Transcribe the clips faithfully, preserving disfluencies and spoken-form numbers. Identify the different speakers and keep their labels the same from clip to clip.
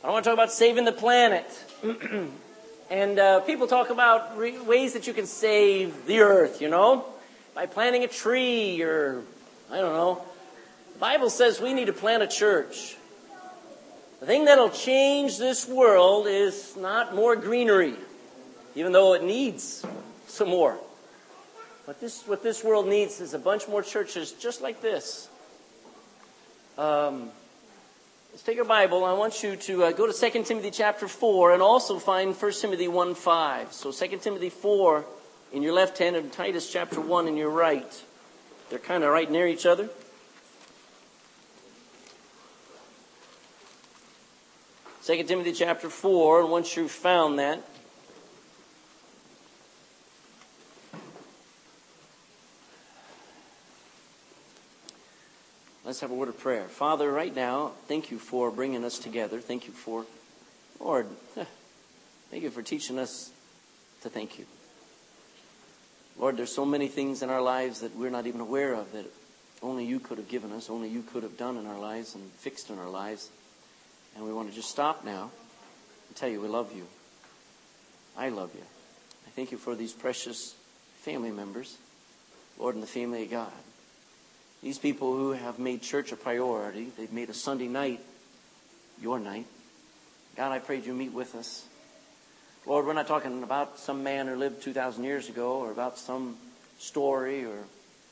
Speaker 1: I want to talk about saving the planet. And uh, people talk about re- ways that you can save the earth, you know, by planting a tree or, I don't know. The Bible says we need to plant a church. The thing that'll change this world is not more greenery, even though it needs some more. But this, what this world needs is a bunch more churches just like this. Um, let's take your Bible. I want you to uh, go to Second Timothy chapter four and also find First Timothy one five. So Second Timothy four in your left hand and Titus chapter one in your right. They're kind of right near each other. Second Timothy chapter four, and once you've found that, let's have a word of prayer. Father, right now, thank you for bringing us together. Thank you for, Lord, thank you for teaching us to thank you. Lord, there's so many things in our lives that we're not even aware of that only you could have given us, only you could have done in our lives and fixed in our lives. And we want to just stop now and tell you we love you. I love you. I thank you for these precious family members, Lord, and the family of God. These people who have made church a priority, they've made a Sunday night your night. God, I pray you meet with us. Lord, we're not talking about some man who lived two thousand years ago or about some story or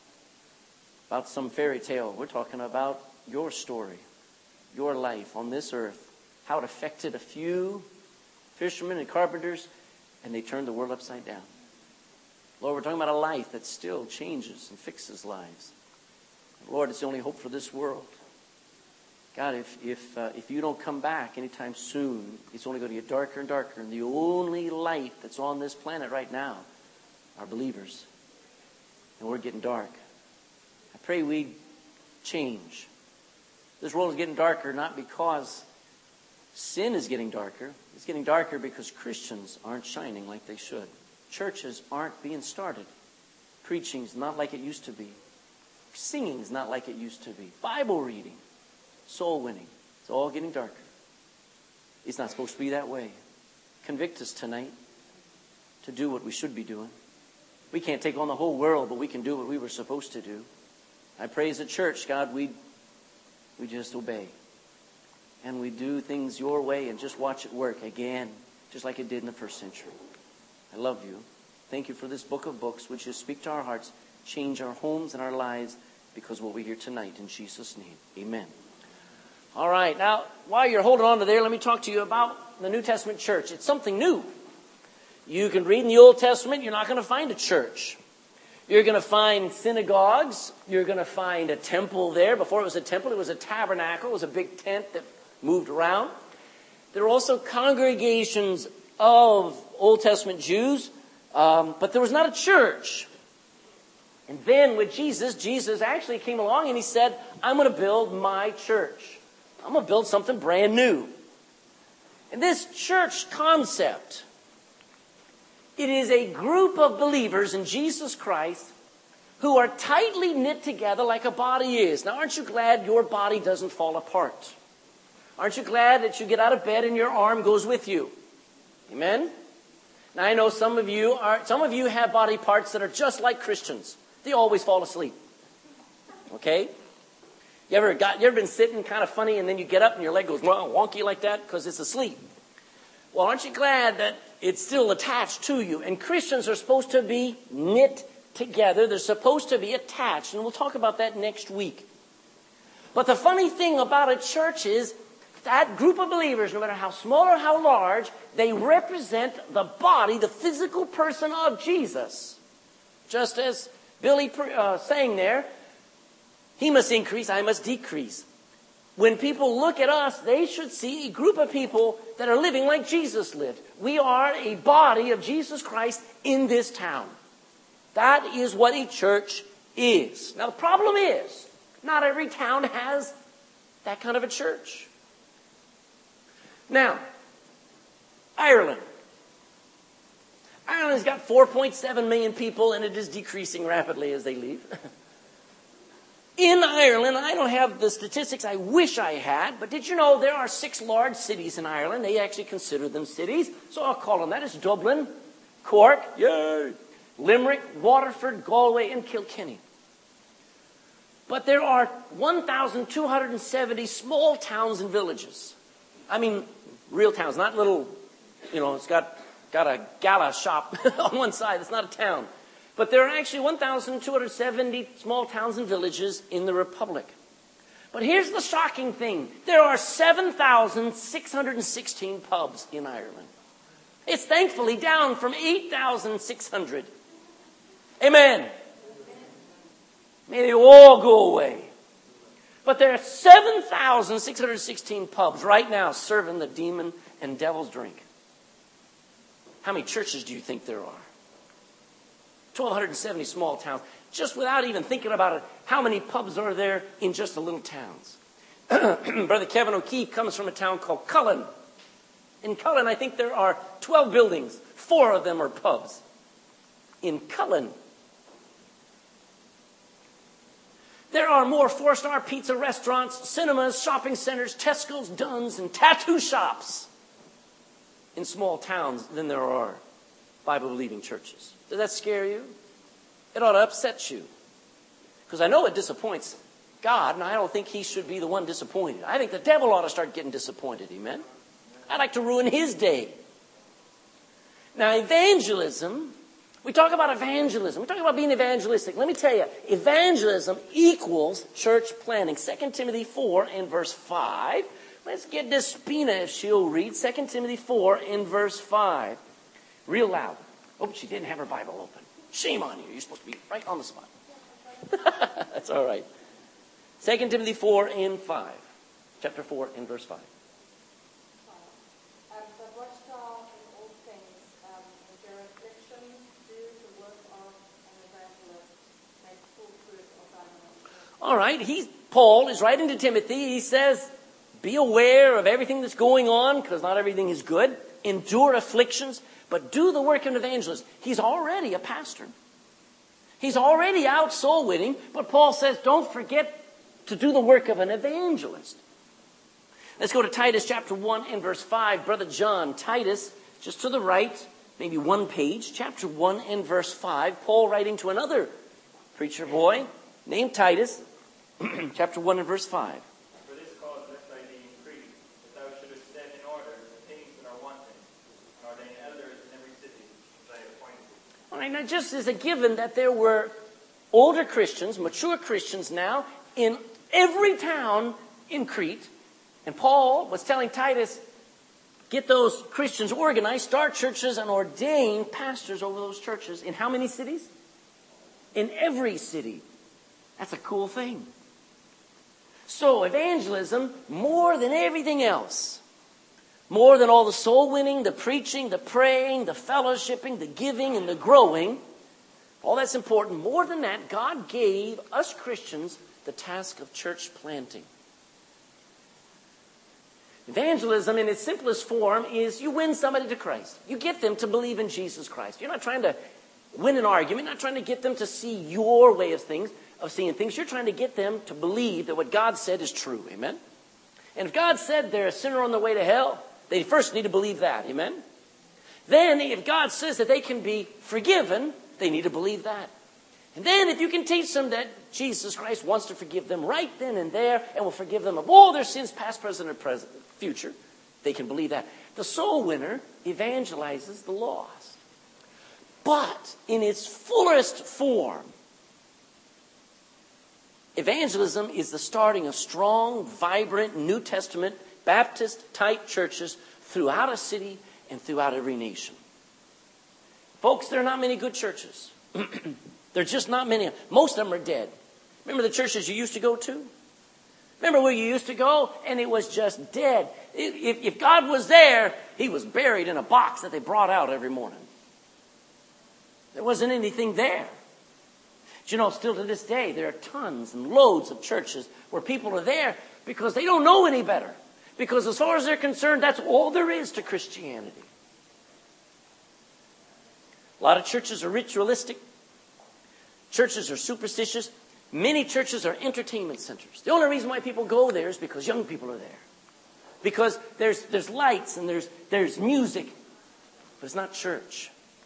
Speaker 1: about some fairy tale. We're talking about your story, your life on this earth, how it affected a few fishermen and carpenters, and they turned the world upside down. Lord, we're talking about a life that still changes and fixes lives. Lord, it's the only hope for this world. God, if if uh, if you don't come back anytime soon, it's only going to get darker and darker. And the only light that's on this planet right now are believers. And we're getting dark. I pray we change. This world is getting darker not because sin is getting darker. It's getting darker because Christians aren't shining like they should. Churches aren't being started. Preaching's not like it used to be. Singing's not like it used to be. Bible reading, soul winning, it's all getting darker. It's not supposed to be that way. Convict us tonight to do what we should be doing. We can't take on the whole world, but we can do what we were supposed to do. I pray as a church, God, we we just obey. And we do things your way and just watch it work again, just like it did in the first century. I love you. Thank you for this book of books, which just speak to our hearts, change our homes and our lives because of what we hear tonight. In Jesus' name, amen. All right, now, while you're holding on to there, let me talk to you about the New Testament church. It's something new. You can read in the Old Testament, you're not going to find a church. You're going to find synagogues. You're going to find a temple there. Before it was a temple, it was a tabernacle. It was a big tent that moved around. There are also congregations of Old Testament Jews, um, but there was not a church. And then with Jesus, Jesus actually came along and he said, I'm going to build my church. I'm going to build something brand new. And this church concept, it is a group of believers in Jesus Christ who are tightly knit together like a body is. Now, aren't you glad your body doesn't fall apart? Aren't you glad that you get out of bed and your arm goes with you? Amen? Now, I know some of you are, some of you have body parts that are just like Christians. They always fall asleep. Okay? You ever got, you ever been sitting kind of funny and then you get up and your leg goes wonky like that because it's asleep? Well, aren't you glad that it's still attached to you? And Christians are supposed to be knit together. They're supposed to be attached. And we'll talk about that next week. But the funny thing about a church is that group of believers, no matter how small or how large, they represent the body, the physical person of Jesus. Just as Billy uh, sang there, he must increase, I must decrease. When people look at us, they should see a group of people that are living like Jesus lived. We are a body of Jesus Christ in this town. That is what a church is. Now the problem is, not every town has that kind of a church. Now, Ireland. Ireland's got four point seven million people and it is decreasing rapidly as they leave. In Ireland, I don't have the statistics I wish I had, but did you know there are six large cities in Ireland? They actually consider them cities, so I'll call them that. It's Dublin, Cork, yay, Limerick, Waterford, Galway, and Kilkenny. But there are one thousand two hundred seventy small towns and villages. I mean, real towns, not little, you know, it's got, got a gala shop on one side. It's not a town. But there are actually one thousand two hundred seventy small towns and villages in the Republic. But here's the shocking thing. There are seven thousand six hundred sixteen pubs in Ireland. It's thankfully down from eight thousand six hundred. Amen. May they all go away. But there are seven thousand six hundred sixteen pubs right now serving the demon and devil's drink. How many churches do you think there are? one thousand two hundred seventy small towns. Just without even thinking about it, how many pubs are there in just the little towns? Brother Kevin O'Keefe comes from a town called Cullen. In Cullen, I think there are twelve buildings. Four of them are pubs. In Cullen. There are more four-star pizza restaurants, cinemas, shopping centers, Tesco's, Dunn's, and tattoo shops in small towns than there are Bible-believing churches. Does that scare you? It ought to upset you. Because I know it disappoints God, and I don't think he should be the one disappointed. I think the devil ought to start getting disappointed, amen? I'd like to ruin his day. Now, evangelism, we talk about evangelism. We talk about being evangelistic. Let me tell you, evangelism equals church planting. Second Timothy four and verse five. Let's get Despina if she'll read Second Timothy four and verse five. Real loud. Oh, she didn't have her Bible open. Shame on you. You're supposed to be right on the spot. That's all right. Second Timothy four and five. Chapter four and verse five. All right, he, Paul is writing to Timothy. He says, be aware of everything that's going on, because not everything is good. Endure afflictions, but do the work of an evangelist. He's already a pastor. He's already out soul winning, but Paul says, don't forget to do the work of an evangelist. Let's go to Titus chapter one and verse five. Brother John, Titus, just to the right, maybe one page, chapter one and verse five. Paul writing to another preacher boy named Titus. Chapter one and verse five.
Speaker 2: For this cause lest I be increased, that thou shouldest set in order the things that are wanting, and ordain elders in every city, as I have appointed thee.
Speaker 1: All right, now just as a given that there were older Christians, mature Christians now, in every town in Crete, and Paul was telling Titus, get those Christians organized, start churches, and ordain pastors over those churches. In how many cities? In every city. That's a cool thing. So evangelism, more than everything else, more than all the soul winning, the preaching, the praying, the fellowshipping, the giving, and the growing, all that's important. More than that, God gave us Christians the task of church planting. Evangelism in its simplest form is you win somebody to Christ. You get them to believe in Jesus Christ. You're not trying to win an argument, not trying to get them to see your way of things. of seeing things. You're trying to get them to believe that what God said is true. Amen? And if God said they're a sinner on the way to hell, they first need to believe that. Amen? Then if God says that they can be forgiven, they need to believe that. And then if you can teach them that Jesus Christ wants to forgive them right then and there and will forgive them of all their sins, past, present, and present, future, they can believe that. The soul winner evangelizes the lost. But in its fullest form, evangelism is the starting of strong, vibrant, New Testament, Baptist-type churches throughout a city and throughout every nation. Folks, there are not many good churches. There are just not many. Most of them are dead. Remember the churches you used to go to? Remember where you used to go? And it was just dead. If, if God was there, he was buried in a box that they brought out every morning. There wasn't anything there. But you know, still to this day, there are tons and loads of churches where people are there because they don't know any better. Because as far as they're concerned, that's all there is to Christianity. A lot of churches are ritualistic. Churches are superstitious. Many churches are entertainment centers. The only reason why people go there is because young people are there. Because there's there's lights and there's there's music. But it's not church.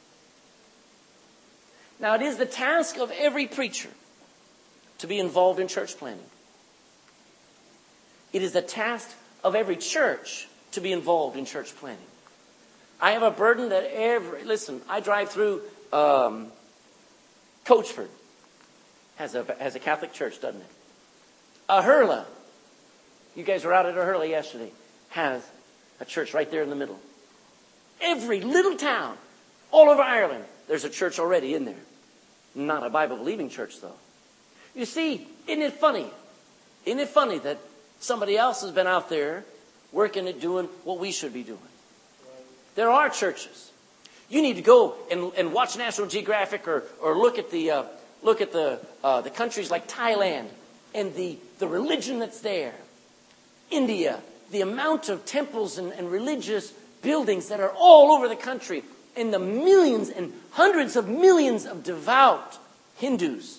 Speaker 1: Now, it is the task of every preacher to be involved in church planning. It is the task of every church to be involved in church planning. I have a burden that every... Listen, I drive through um, Coachford. Has a, has a Catholic church, doesn't it? Ahurla. You guys were out at Ahurla yesterday. Has a church right there in the middle. Every little town all over Ireland, there's a church already in there. Not a Bible-believing church, though. You see, isn't it funny? Isn't it funny that somebody else has been out there working at doing what we should be doing? There are churches. You need to go and, and watch National Geographic or, or look at the uh, look at the uh, the countries like Thailand and the, the religion that's there. India, the amount of temples and, and religious buildings that are all over the country, and the millions and hundreds of millions of devout Hindus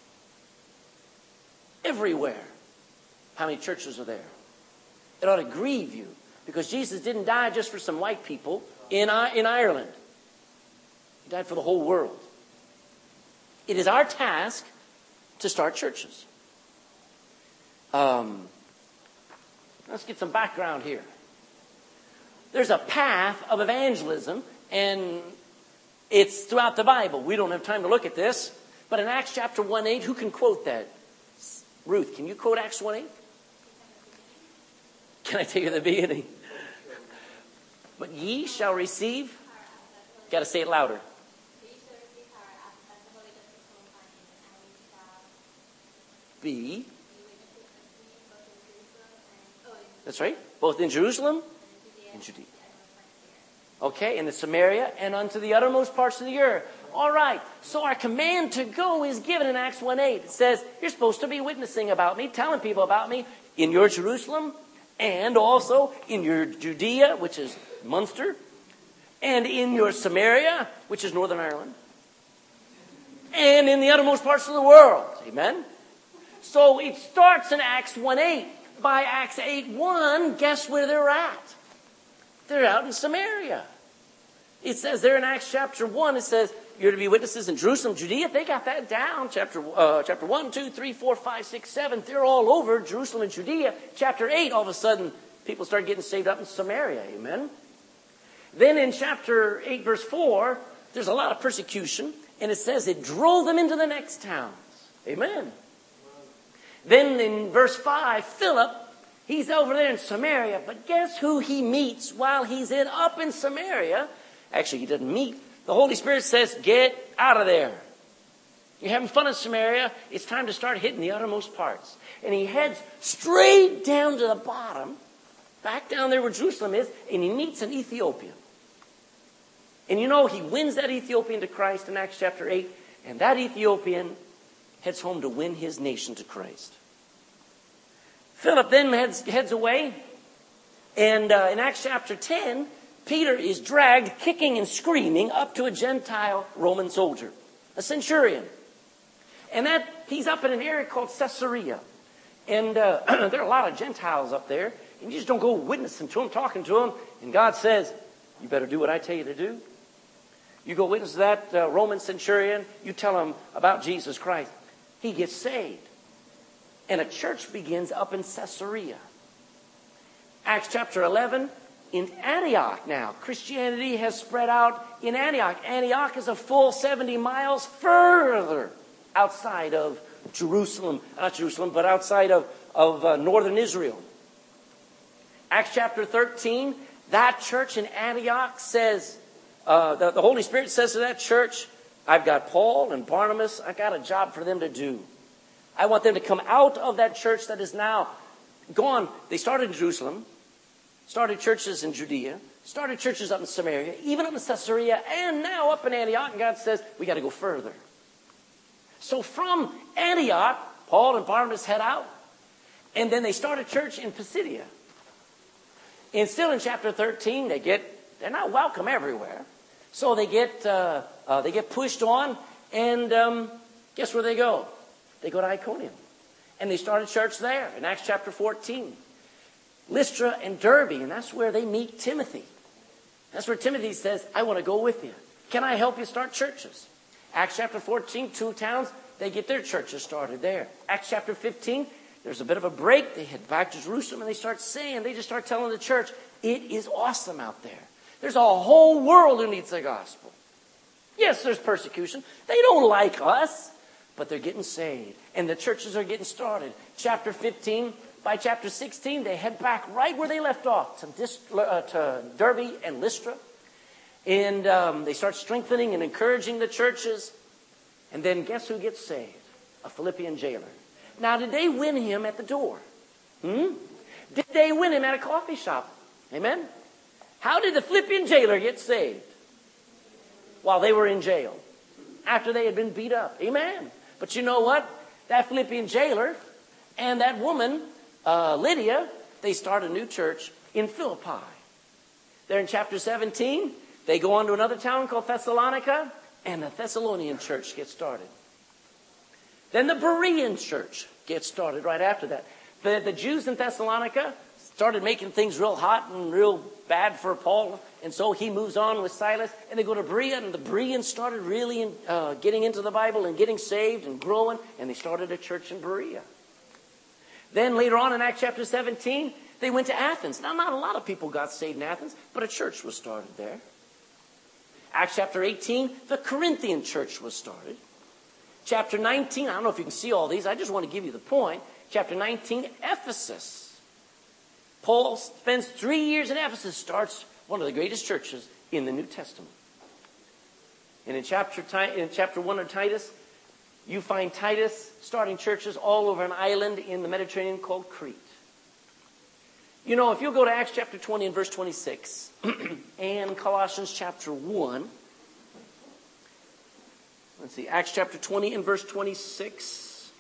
Speaker 1: everywhere. How many churches are there? It ought to grieve you, because Jesus didn't die just for some white people in, in Ireland. He died for the whole world. It is our task to start churches. Um, let's get some background here. There's a path of evangelism, and it's throughout the Bible. We don't have time to look at this, but in Acts chapter one eight, who can quote that? Ruth, can you quote Acts one eight? Can I take you to the beginning? But ye shall receive. Got to say it louder. Be. That's right. Both in Jerusalem and Judea. Okay, and in Samaria and unto the uttermost parts of the earth. All right. So our command to go is given in Acts one eight. It says, you're supposed to be witnessing about me, telling people about me in your Jerusalem, and also in your Judea, which is Munster, and in your Samaria, which is Northern Ireland, and in the uttermost parts of the world. Amen? So it starts in Acts one eight. By Acts eight one, guess where they're at? They're out in Samaria. It says there in Acts chapter one, it says, you're to be witnesses in Jerusalem, Judea. They got that down. Chapter uh, chapter one, two, three, four, five, six, seven. They're all over Jerusalem and Judea. Chapter eight, all of a sudden, people start getting saved up in Samaria. Amen? Then in chapter eight, verse four, there's a lot of persecution. And it says it drove them into the next towns. Amen? Then in verse five, Philip, he's over there in Samaria. But guess who he meets while he's in up in Samaria? Actually, he doesn't meet. The Holy Spirit says, get out of there. You're having fun in Samaria. It's time to start hitting the uttermost parts. And he heads straight down to the bottom, back down there where Jerusalem is, and he meets an Ethiopian. And you know, he wins that Ethiopian to Christ in Acts chapter eight. And that Ethiopian heads home to win his nation to Christ. Philip then heads, heads away. And uh, in Acts chapter ten, Peter is dragged, kicking and screaming, up to a Gentile Roman soldier, a centurion. And that he's up in an area called Caesarea. And uh, there are a lot of Gentiles up there. And you just don't go witnessing to them, talking to them. And God says, you better do what I tell you to do. You go witness to that uh, Roman centurion. You tell him about Jesus Christ. He gets saved. And a church begins up in Caesarea. Acts chapter eleven. In Antioch now, Christianity has spread out in Antioch. Antioch is a full seventy miles further outside of Jerusalem. Not Jerusalem, but outside of, of uh, northern Israel. Acts chapter thirteen, that church in Antioch says, uh, the, the Holy Spirit says to that church, I've got Paul and Barnabas. I've got a job for them to do. I want them to come out of that church that is now gone. They started in Jerusalem. Started churches in Judea, started churches up in Samaria, even up in Caesarea, and now up in Antioch. And God says, we got to go further. So from Antioch, Paul and Barnabas head out. And then they start a church in Pisidia. And still in chapter thirteen, they get, they're not welcome everywhere. So they get, uh, uh, they get pushed on. And um, guess where they go? They go to Iconium. And they start a church there in Acts chapter fourteen. Lystra and Derbe, and that's where they meet Timothy. That's where Timothy says, I want to go with you. Can I help you start churches? Acts chapter fourteen, two towns, they get their churches started there. Acts chapter fifteen, there's a bit of a break. They head back to Jerusalem and they start saying, they just start telling the church, it is awesome out there. There's a whole world who needs the gospel. Yes, there's persecution. They don't like us, but they're getting saved. And the churches are getting started. Chapter fifteen, by chapter sixteen, they head back right where they left off to, Dis, uh, to Derbe and Lystra. And um, they start strengthening and encouraging the churches. And then guess who gets saved? A Philippian jailer. Now, did they win him at the door? Hmm? Did they win him at a coffee shop? Amen? How did the Philippian jailer get saved? While they were in jail. After they had been beat up. Amen? But you know what? That Philippian jailer and that woman, uh, Lydia, they start a new church in Philippi. They're in chapter seventeen. They go on to another town called Thessalonica, and the Thessalonian church gets started. Then the Berean church gets started right after that. The, the Jews in Thessalonica started making things real hot and real bad for Paul, and so he moves on with Silas, and they go to Berea, and the Bereans started really in, uh, getting into the Bible and getting saved and growing, and they started a church in Berea. Then later on in Acts chapter seventeen, they went to Athens. Now, not a lot of people got saved in Athens, but a church was started there. Acts chapter eighteen, the Corinthian church was started. Chapter nineteen, I don't know if you can see all these. I just want to give you the point. Chapter nineteen, Ephesus. Paul spends three years in Ephesus, starts one of the greatest churches in the New Testament. And in chapter, in chapter one of Titus, you find Titus starting churches all over an island in the Mediterranean called Crete. You know, if you'll go to Acts chapter twenty and verse twenty-six and Colossians chapter one. Let's see, Acts chapter twenty and verse twenty-six.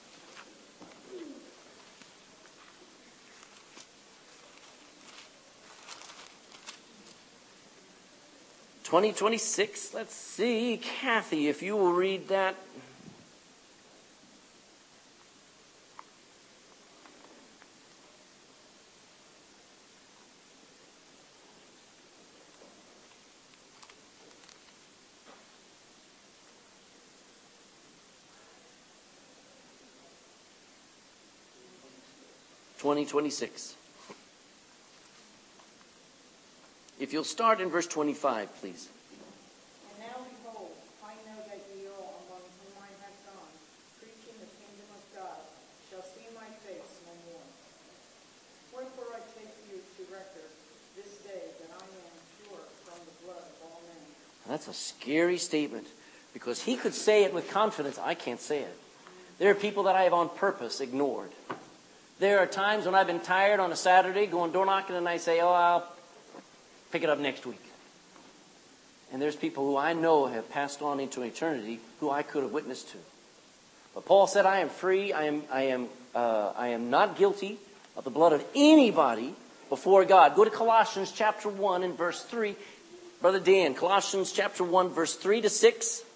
Speaker 1: twenty, twenty-six, let's see. Kathy, if you will read that. twenty, twenty-six. If you'll start in verse twenty-five, please.
Speaker 3: And now behold, I know that ye all among whom I have gone, preaching the kingdom of God, shall see my face no more. Wherefore I take you to record this day that I am pure from the blood of all men.
Speaker 1: That's a scary statement, because he could say it with confidence. I can't say it. There are people that I have on purpose ignored. There are times when I've been tired on a Saturday going door knocking and I say, oh, I'll pick it up next week. And there's people who I know have passed on into eternity who I could have witnessed to. But Paul said, I am free. I am, I am, uh, I am not guilty of the blood of anybody before God. Go to Colossians chapter one and verse three. Brother Dan, Colossians chapter one, verse three to six.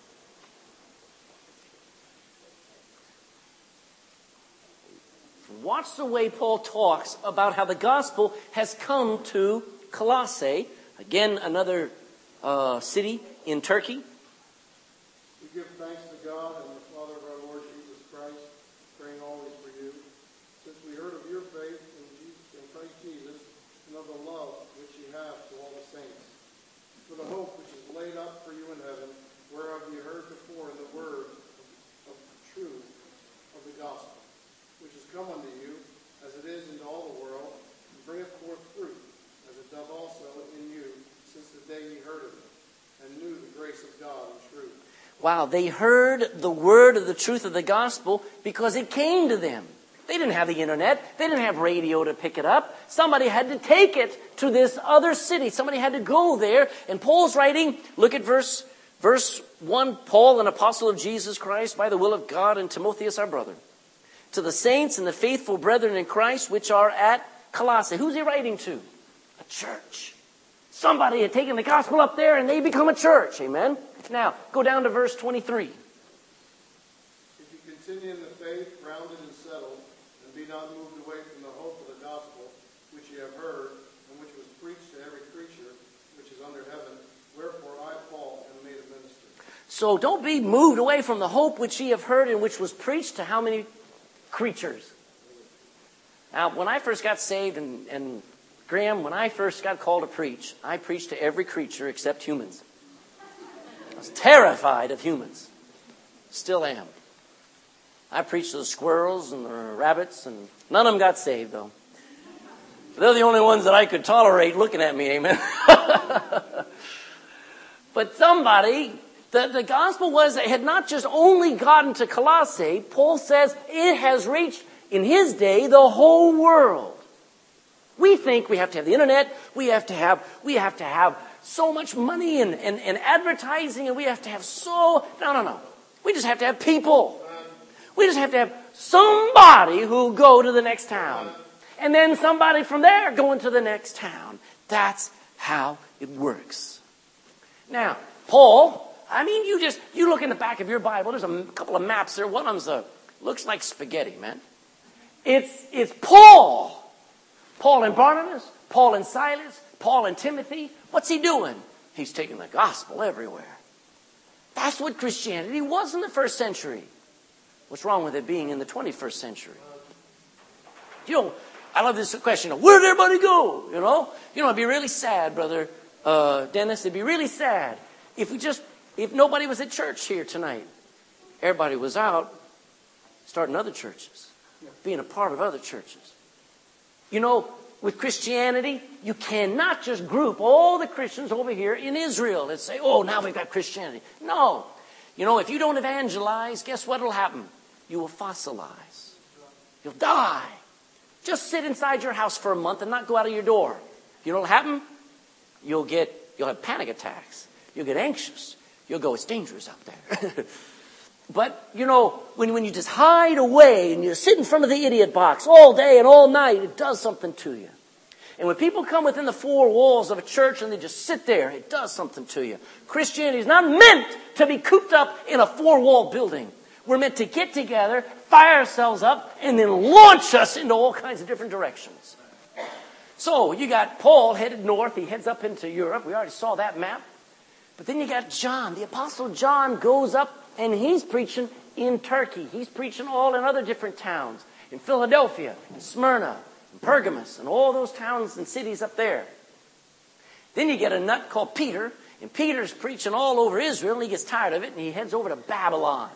Speaker 1: Watch the way Paul talks about how the gospel has come to Colossae, again another uh, city in Turkey.
Speaker 4: We give thanks to God and the Father of our Lord Jesus Christ, praying always for you, since we heard of your faith in, Jesus, in Christ Jesus and of the love which ye have to all the saints, for the hope which is laid up for you in heaven, whereof ye heard before in the word of, of truth of the gospel, which is come unto you, as it is into all the world, and bringeth forth fruit, as it doth also in you, since the day ye heard of it, and knew the grace of God and truth.
Speaker 1: Wow, they heard the word of the truth of the gospel because it came to them. They didn't have the internet. They didn't have radio to pick it up. Somebody had to take it to this other city. Somebody had to go there. And Paul's writing, look at verse, verse one, Paul, an apostle of Jesus Christ, by the will of God, and Timotheus, our brother, to the saints and the faithful brethren in Christ, which are at Colossae. Who's he writing to? A church. Somebody had taken the gospel up there and they become a church. Amen? Now, go down to verse twenty-three.
Speaker 4: If you Continue in the faith, grounded and settled, and be not moved away from the hope of the gospel, which ye have heard, and which was preached to every creature which is under heaven. Wherefore I, Paul, am made a minister.
Speaker 1: So don't be moved away from the hope which ye have heard and which was preached to how many creatures? Now, when I first got saved, and, and Graham, when I first got called to preach, I preached to every creature except humans. I was terrified of humans. Still am. I preached to the squirrels and the rabbits, and none of them got saved, though. They're the only ones that I could tolerate looking at me, amen. But somebody, the, the gospel was, it had not just only gotten to Colossae. Paul says it has reached, in his day, the whole world. We think we have to have the internet, we have to have, we have to have so much money and, and, and advertising, and we have to have so, no, no, no. We just have to have people. We just have to have somebody who go to the next town. And then somebody from there going to the next town. That's how it works. Now, Paul, I mean, you just, you look in the back of your Bible, there's a couple of maps there. One of them's a, looks like spaghetti, man. It's, it's Paul. Paul and Barnabas, Paul and Silas, Paul and Timothy. What's he doing? He's taking the gospel everywhere. That's what Christianity was in the first century. What's wrong with it being in the twenty-first century? You know, I love this question. Where did everybody go? You know, you know, it'd be really sad, brother uh, Dennis. It'd be really sad if we just, if nobody was at church here tonight. Everybody was out starting other churches, being a part of other churches. You know, with Christianity, you cannot just group all the Christians over here in Israel and say, oh, now we've got Christianity. No. You know, if you don't evangelize, guess what will happen? You will fossilize. You'll die. Just sit inside your house for a month and not go out of your door. You know what'll happen? You'll get, you'll have panic attacks. You'll get anxious. You'll go, it's dangerous out there. But, you know, when, when you just hide away and you sit in front of the idiot box all day and all night, it does something to you. And when people come within the four walls of a church and they just sit there, it does something to you. Christianity is not meant to be cooped up in a four-wall building. We're meant to get together, fire ourselves up, and then launch us into all kinds of different directions. So you got Paul headed north. He heads up into Europe. We already saw that map. But then you got John. The Apostle John goes up and he's preaching in Turkey. He's preaching all in other different towns. In Philadelphia, in Smyrna, in Pergamos, and all those towns and cities up there. Then you get a nut called Peter. And Peter's preaching all over Israel. And he gets tired of it and he heads over to Babylon.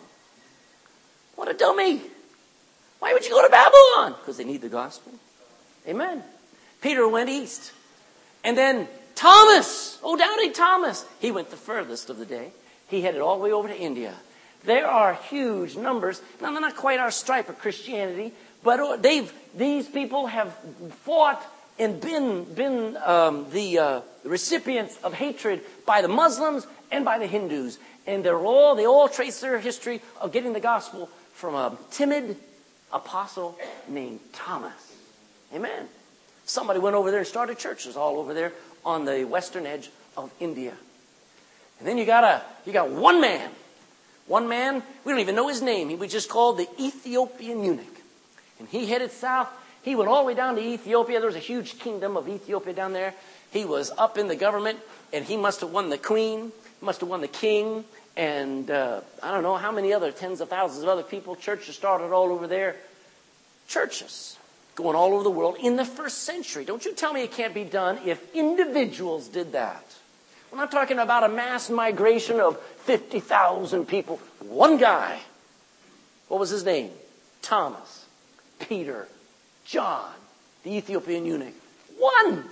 Speaker 1: What a dummy. Why would you go to Babylon? Because they need the gospel. Amen. Peter went east. And then Thomas, oh, doubting Thomas, he went the furthest of the day. He headed all the way over to India. There are huge numbers. Now, they're not quite our stripe of Christianity, but they've these people have fought and been been um, the uh, recipients of hatred by the Muslims and by the Hindus. And they're all they all trace their history of getting the gospel from a timid apostle named Thomas. Amen. Somebody went over there and started churches all over there on the western edge of India. And then you got a you got one man. One man, we don't even know his name. He was just called the Ethiopian eunuch. And he headed south. He went all the way down to Ethiopia. There was a huge kingdom of Ethiopia down there. He was up in the government, and he must have won the queen, must have won the king, and uh, I don't know how many other tens of thousands of other people. Churches started all over there. Churches going all over the world in the first century. Don't you tell me it can't be done if individuals did that. We're not talking about a mass migration of fifty thousand people. One guy. What was his name? Thomas, Peter, John, the Ethiopian eunuch. One.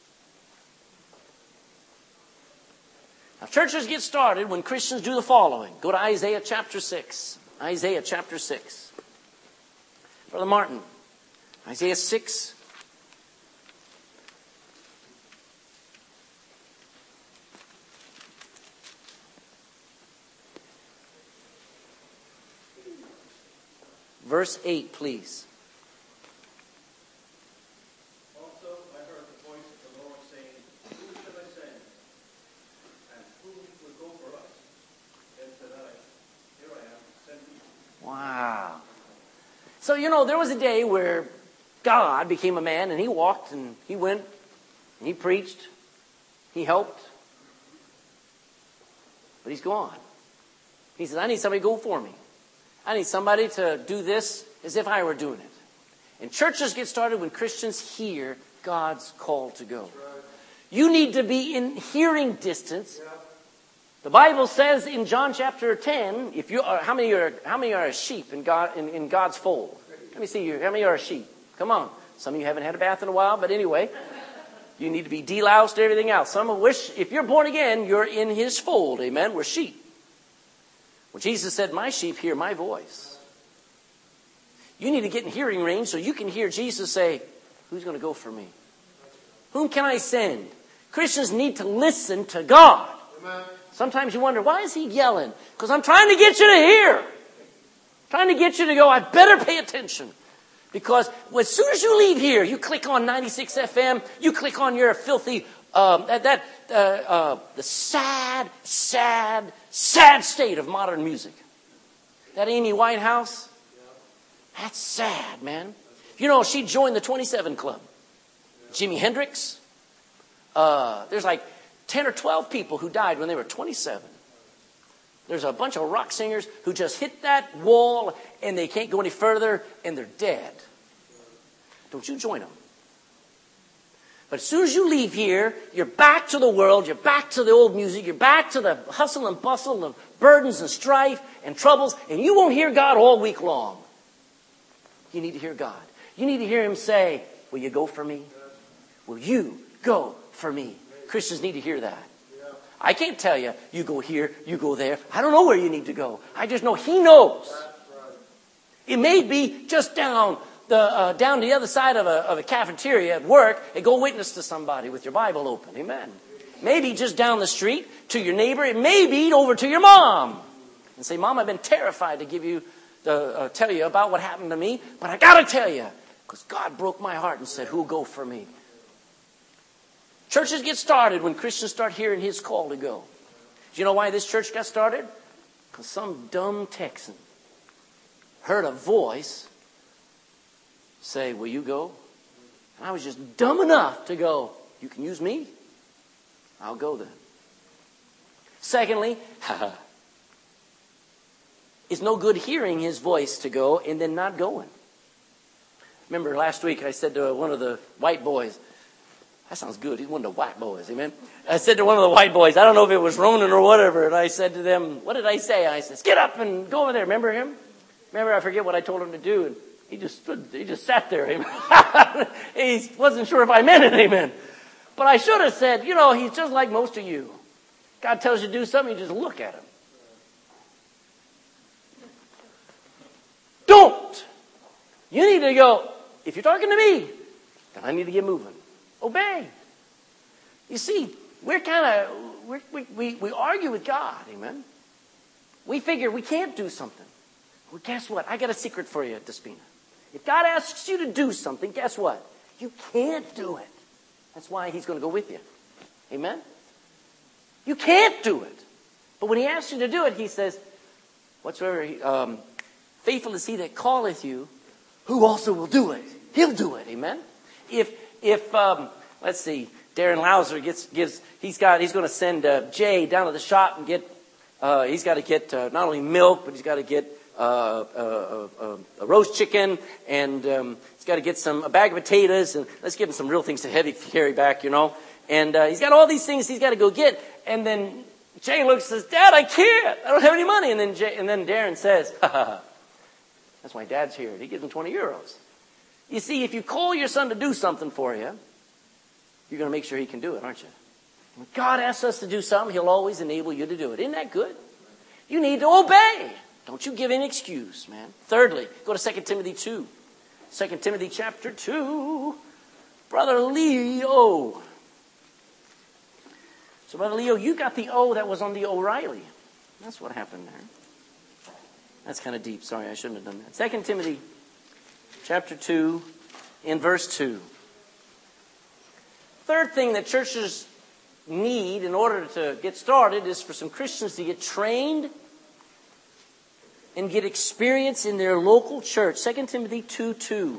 Speaker 1: Now, churches get started when Christians do the following. Go to Isaiah chapter six. Isaiah chapter six. Brother Martin, Isaiah six. Verse eight, please.
Speaker 5: Also I heard the voice of the Lord saying, who shall I send? And who will go for us? Then said I, here I am, send me.
Speaker 1: Wow. So, you know, there was a day where God became a man and he walked and he went and he preached. He helped. But he's gone. He says, I need somebody to go for me. I need somebody to do this as if I were doing it. And churches get started when Christians hear God's call to go. You need to be in hearing distance. The Bible says in John chapter ten, if you are, how many are how many are a sheep in God in, in God's fold? Let me see you. How many are a sheep? Come on. Some of you haven't had a bath in a while, but anyway, you need to be deloused, everything else. Some of which, if you're born again, you're in his fold. Amen. We're sheep. Well, Jesus said, my sheep hear my voice. You need to get in hearing range so you can hear Jesus say, who's going to go for me? Whom can I send? Christians need to listen to God. Amen. Sometimes you wonder, why is he yelling? Because I'm trying to get you to hear. Trying to get you to go, I better pay attention. Because as soon as you leave here, you click on ninety-six F M, you click on your filthy, um, that, that uh, uh, the sad, sad, sad state of modern music. That Amy Winehouse, that's sad, man. You know, she joined the twenty-seven Club. Jimi Hendrix. Uh, there's like ten or twelve people who died when they were twenty-seven. There's a bunch of rock singers who just hit that wall and they can't go any further and they're dead. Don't you join them. But as soon as you leave here, you're back to the world, you're back to the old music, you're back to the hustle and bustle of burdens and strife and troubles, and you won't hear God all week long. You need to hear God. You need to hear him say, will you go for me? Will you go for me? Christians need to hear that. I can't tell you, you go here, you go there. I don't know where you need to go. I just know he knows. It may be just down the uh, down the other side of a, of a cafeteria at work and go witness to somebody with your Bible open. Amen. Maybe just down the street to your neighbor. It may be over to your mom and say, Mom, I've been terrified to give you, to uh, tell you about what happened to me, but I got to tell you because God broke my heart and said, who'll go for me? Churches get started when Christians start hearing his call to go. Do you know why this church got started? Because some dumb Texan heard a voice say, will you go? And I was just dumb enough to go, you can use me? I'll go then. Secondly, it's no good hearing his voice to go and then not going. Remember last week I said to one of the white boys, that sounds good. He's one of the white boys. Amen. I said to one of the white boys, I don't know if it was Ronan or whatever. And I said to them, what did I say? I said, get up and go over there. Remember him? Remember, I forget what I told him to do. And he just stood, he just sat there. Amen. He wasn't sure if I meant it. Amen. But I should have said, you know, he's just like most of you. God tells you to do something, you just look at him. Don't. You need to go, if you're talking to me, then I need to get moving. Obey. You see, we're kind of, we, we, we argue with God, amen? We figure we can't do something. Well, guess what? I got a secret for you, Despina. If God asks you to do something, guess what? You can't do it. That's why he's going to go with you. Amen? You can't do it. But when he asks you to do it, he says, whatsoever, he, um, faithful is he that calleth you, who also will do it. He'll do it. Amen? If, If, um, let's see, Darren Lauser gets, gives, he's got, he's going to send uh, Jay down to the shop and get, uh, he's got to get uh, not only milk, but he's got to get uh, uh, uh, a roast chicken, and um, he's got to get some, a bag of potatoes, and let's give him some real things to heavy carry back, you know. And uh, he's got all these things he's got to go get, and then Jay looks and says, Dad, I can't, I don't have any money. And then Jay, and then Darren says, ha ha ha, that's why Dad's here. He gives him twenty euros. You see, if you call your son to do something for you, you're going to make sure he can do it, aren't you? When God asks us to do something, he'll always enable you to do it. Isn't that good? You need to obey. Don't you give any excuse, man. Thirdly, go to Second Timothy two. Second Timothy chapter two. Brother Leo. So, Brother Leo, you got the O that was on the O'Reilly. That's what happened there. That's kind of deep. Sorry, I shouldn't have done that. Second Timothy chapter two, in verse two. Third thing that churches need in order to get started is for some Christians to get trained and get experience in their local church. Second Timothy two two.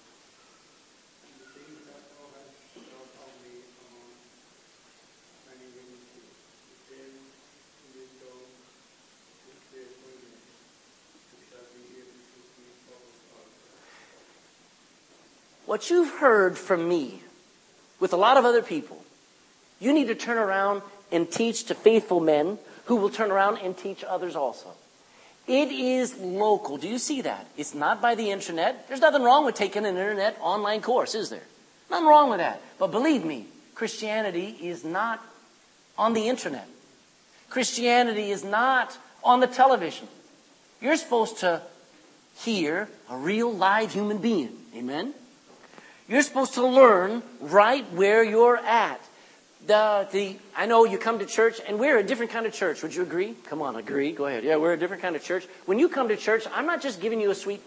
Speaker 1: What you've heard from me with a lot of other people, you need to turn around and teach to faithful men who will turn around and teach others also. It is local. Do you see that? It's not by the internet. There's nothing wrong with taking an internet online course, is there? Nothing wrong with that. But believe me, Christianity is not on the internet. Christianity is not on the television. You're supposed to hear a real live human being. Amen? You're supposed to learn right where you're at. The, the, I know you come to church, and we're a different kind of church. Would you agree? Come on, agree. Go ahead. Yeah, we're a different kind of church. When you come to church, I'm not just giving you a sweet,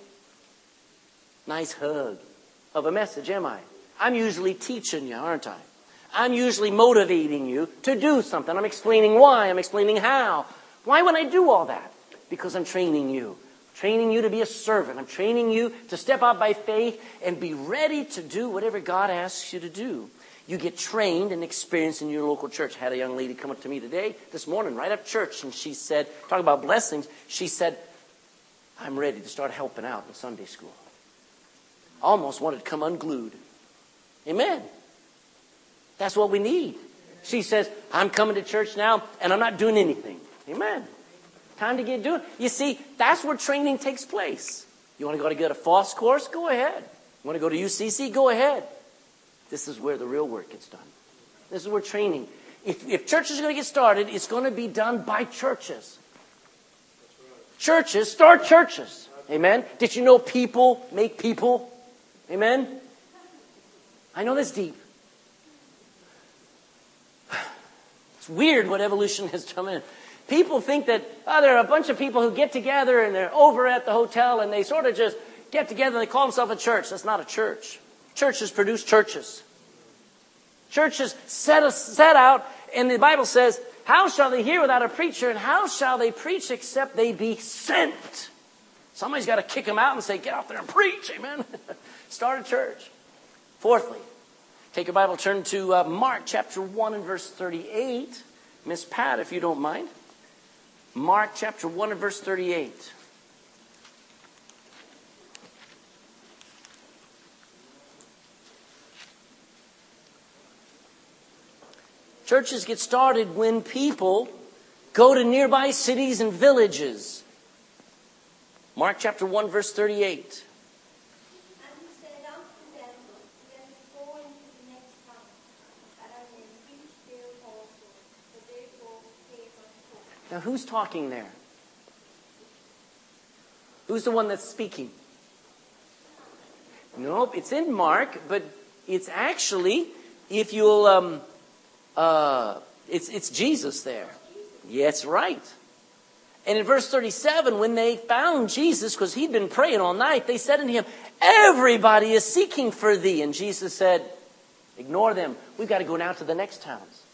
Speaker 1: nice hug of a message, am I? I'm usually teaching you, aren't I? I'm usually motivating you to do something. I'm explaining why. I'm explaining how. Why would I do all that? Because I'm training you. Training you to be a servant. I'm training you to step out by faith and be ready to do whatever God asks you to do. You get trained and experienced in your local church. I had a young lady come up to me today, this morning, right after church, and she said, talk about blessings, she said, I'm ready to start helping out in Sunday school. Almost wanted to come unglued. Amen. That's what we need. She says, I'm coming to church now, and I'm not doing anything. Amen. Time to get doing. You see, that's where training takes place. You want to go to get a F O S course? Go ahead. You want to go to U C C? Go ahead. This is where the real work gets done. This is where training. If, if churches are going to get started, it's going to be done by churches. Churches, start churches. Amen. Did you know people make people? Amen. I know that's deep. It's weird what evolution has come in. People think that, oh, there are a bunch of people who get together and they're over at the hotel and they sort of just get together and they call themselves a church. That's not a church. Churches produce churches. Churches set, us, set out, and the Bible says, how shall they hear without a preacher, and how shall they preach except they be sent? Somebody's got to kick them out and say, get out there and preach, amen? Start a church. Fourthly, take your Bible, turn to uh, Mark chapter one and verse thirty-eight. Miss Pat, if you don't mind. Mark chapter one and verse thirty-eight. Churches get started when people go to nearby cities and villages. Mark chapter one verse thirty-eight.
Speaker 6: And he said unto them, Let us go into the next town, that I may preach there also, for therefore came unto us.
Speaker 1: Now who's talking there? Who's the one that's speaking? Nope, it's in Mark, but it's actually, if you'll, um, uh, it's it's Jesus there. Yeah, that's right. And in verse thirty-seven, when they found Jesus, because he'd been praying all night, they said unto him, everybody is seeking for thee. And Jesus said, ignore them. We've got to go now to the next towns.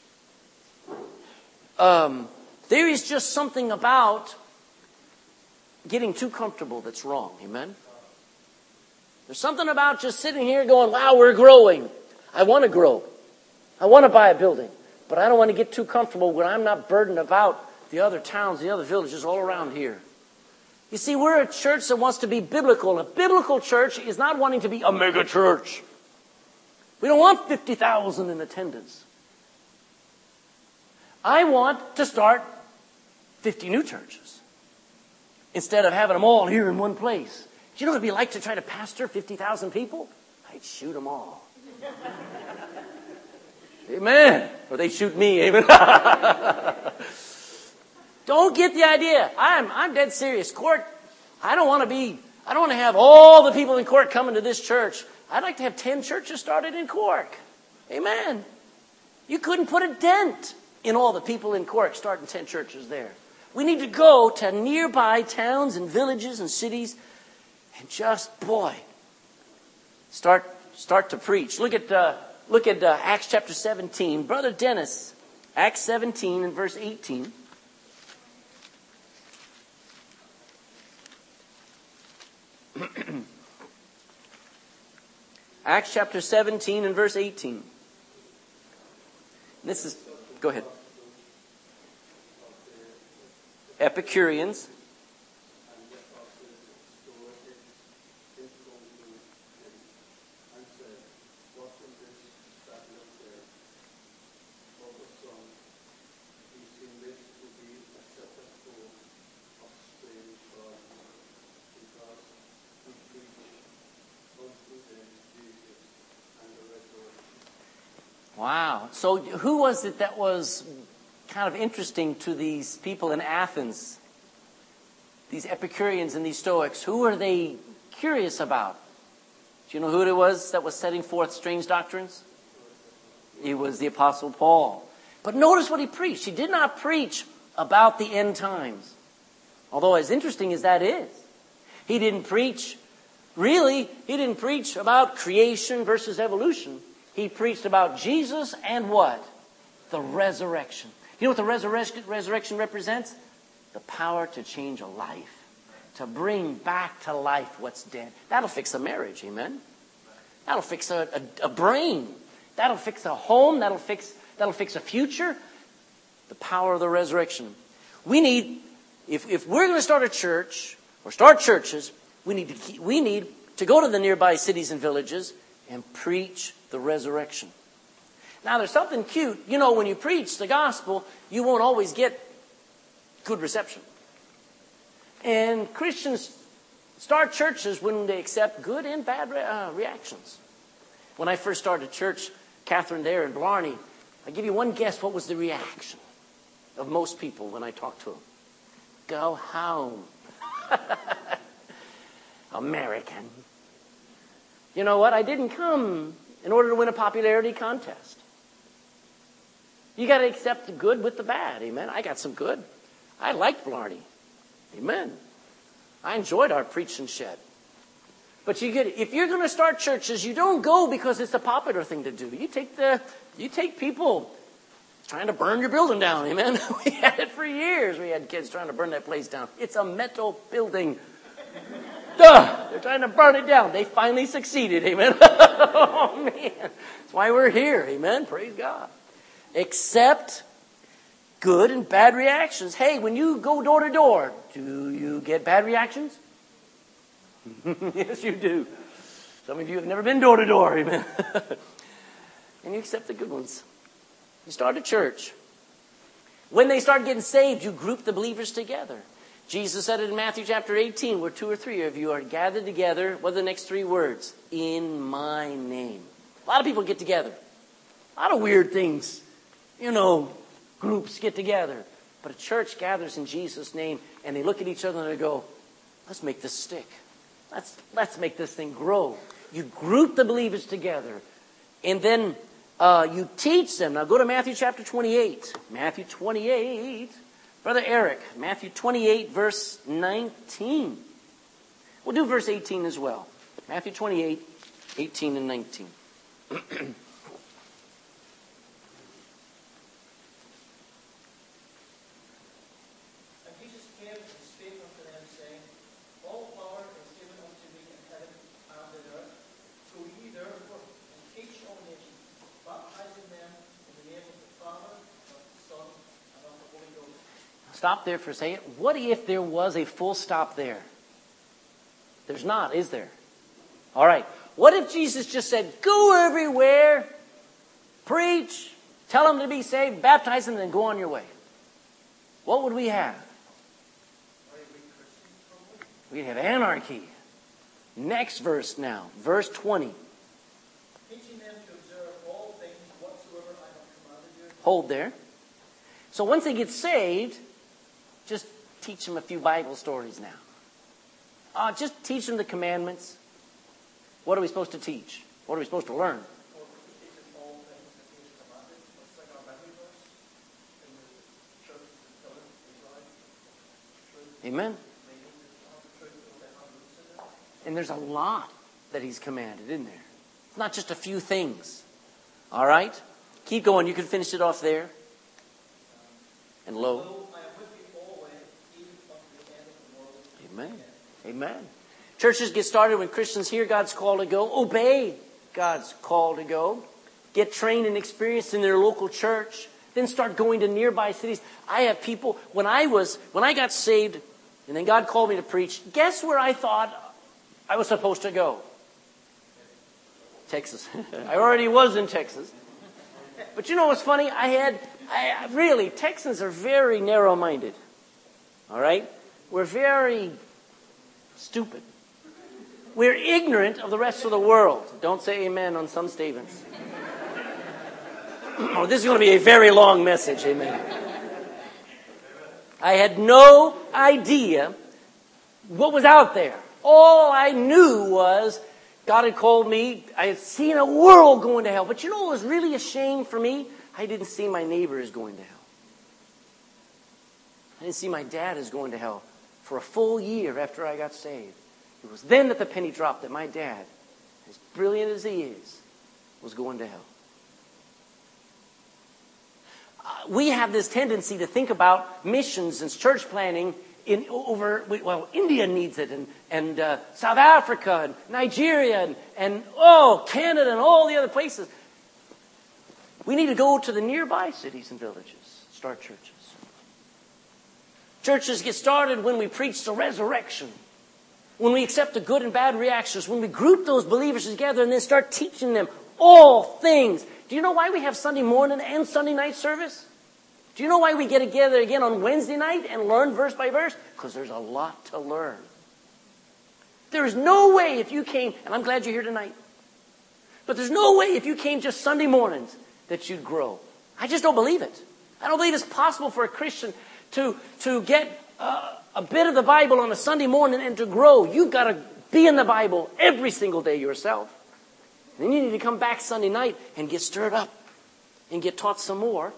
Speaker 1: Um, there is just something about getting too comfortable that's wrong. Amen? There's something about just sitting here going, wow, we're growing. I want to grow. I want to buy a building. But I don't want to get too comfortable when I'm not burdened about the other towns, the other villages all around here. You see, we're a church that wants to be biblical. A biblical church is not wanting to be a mega church. We don't want fifty thousand in attendance. I want to start fifty new churches instead of having them all here in one place. Do you know what it'd be like to try to pastor fifty thousand people? I'd shoot them all. Amen. Or they shoot me. Amen. Don't get the idea. I'm I'm dead serious. Court, I don't want to be, I don't want to have all the people in Cork coming to this church. I'd like to have ten churches started in Cork. Amen. You couldn't put a dent in all the people in Cork starting ten churches there. We need to go to nearby towns and villages and cities and just, boy, start start to preach. Look at uh, look at uh, Acts chapter seventeen. Brother Dennis, Acts seventeen and verse eighteen. Acts chapter seventeen and verse eighteen. This is, go ahead. Epicureans. Wow. So who was it that was kind of interesting to these people in Athens? These Epicureans and these Stoics. Who were they curious about? Do you know who it was that was setting forth strange doctrines? It was the Apostle Paul. But notice what he preached. He did not preach about the end times. Although as interesting as that is. He didn't preach, really, he didn't preach about creation versus evolution. He preached about Jesus and what? The resurrection. You know what the resurrection, resurrection represents? The power to change a life. To bring back to life what's dead. That'll fix a marriage, amen? That'll fix a, a, a brain. That'll fix a home. That'll fix, that'll fix a future. The power of the resurrection. We need, if, if we're going to start a church, or start churches, we need to keep, we need to go to the nearby cities and villages and preach the resurrection. Now, there's something cute. You know, when you preach the gospel, you won't always get good reception. And Christians start churches when they accept good and bad re- uh, reactions. When I first started church, Catherine there in Blarney, I give you one guess what was the reaction of most people when I talked to them. Go home. American. You know what? I didn't come in order to win a popularity contest. You got to accept the good with the bad. Amen. I got some good. I liked Blarney. Amen. I enjoyed our preach and shed. But you get, if you're going to start churches, you don't go because it's the popular thing to do. You take the, you take people trying to burn your building down. Amen. We had it for years. We had kids trying to burn that place down. It's a metal building. Duh! They're trying to burn it down. They finally succeeded. Amen. Oh, man. That's why we're here. Amen. Praise God. Accept good and bad reactions. Hey, when you go door to door, do you get bad reactions? Yes, you do. Some of you have never been door to door. Amen. And you accept the good ones. You start a church. When they start getting saved, you group the believers together. Jesus said it in Matthew chapter eighteen, where two or three of you are gathered together. What are the next three words? In my name. A lot of people get together. A lot of weird things. You know, groups get together. But a church gathers in Jesus' name, and they look at each other and they go, let's make this stick. Let's, let's make this thing grow. You group the believers together. And then uh, you teach them. Now go to Matthew chapter twenty-eight. Matthew twenty-eight. Brother Eric, Matthew twenty-eight, verse nineteen. We'll do verse eighteen as well. Matthew twenty-eight, eighteen and nineteen.
Speaker 5: And Jesus came and spake unto them, saying, all power is given unto me in heaven and on earth. So ye therefore and teach all nations, baptizing them in the name of the Father, and of the Son, and of the Holy Ghost.
Speaker 1: Stop there for a second. What if there was a full stop there? There's not, is there? All right. What if Jesus just said, go everywhere, preach, tell them to be saved, baptize them, and then go on your way? What would we have? We'd have anarchy. Next verse now. Verse twenty.
Speaker 5: Teaching them to observe all things whatsoever I have commanded you.
Speaker 1: Hold there. So once they get saved, just teach them a few Bible stories now. Uh, just teach them the commandments. What are we supposed to teach? What are we supposed to learn?
Speaker 5: Or teach them all things that he has commanded. It's like our memory verse in the church to tell them Israel. Truth.
Speaker 1: Amen.
Speaker 5: They need to have the truth so they have roots in it.
Speaker 1: And there's a lot that he's commanded, isn't there? It's not just a few things. All right? Keep going. You can finish it off there. And lo.
Speaker 5: Lo, I am with you always, even unto the end of the world.
Speaker 1: Amen. Amen. Churches get started when Christians hear God's call to go. Obey God's call to go. Get trained and experienced in their local church. Then start going to nearby cities. I have people, when I was, when I got saved, and then God called me to preach, guess where I thought I was supposed to go? Texas. I already was in Texas. But you know what's funny? I had, I really, Texans are very narrow-minded. All right? We're very stupid. We're ignorant of the rest of the world. Don't say amen on some statements. Oh, this is going to be a very long message. Amen. I had no idea what was out there. All I knew was God had called me. I had seen a world going to hell. But you know what was really a shame for me? I didn't see my neighbors going to hell. I didn't see my dad as going to hell for a full year after I got saved. It was then that the penny dropped that my dad, as brilliant as he is, was going to hell. Uh, we have this tendency to think about missions and church planning in over, well, India needs it, and, and uh, South Africa, and Nigeria, and, and, oh, Canada, and all the other places. We need to go to the nearby cities and villages, start churches. Churches get started when we preach the resurrection, when we accept the good and bad reactions, when we group those believers together and then start teaching them all things. Do you know why we have Sunday morning and Sunday night service? Do you know why we get together again on Wednesday night and learn verse by verse? Because there's a lot to learn. There is no way if you came, and I'm glad you're here tonight, but there's no way if you came just Sunday mornings that you'd grow. I just don't believe it. I don't believe it's possible for a Christian to, to get uh, a bit of the Bible on a Sunday morning and to grow. You've got to be in the Bible every single day yourself. And then you need to come back Sunday night and get stirred up and get taught some more.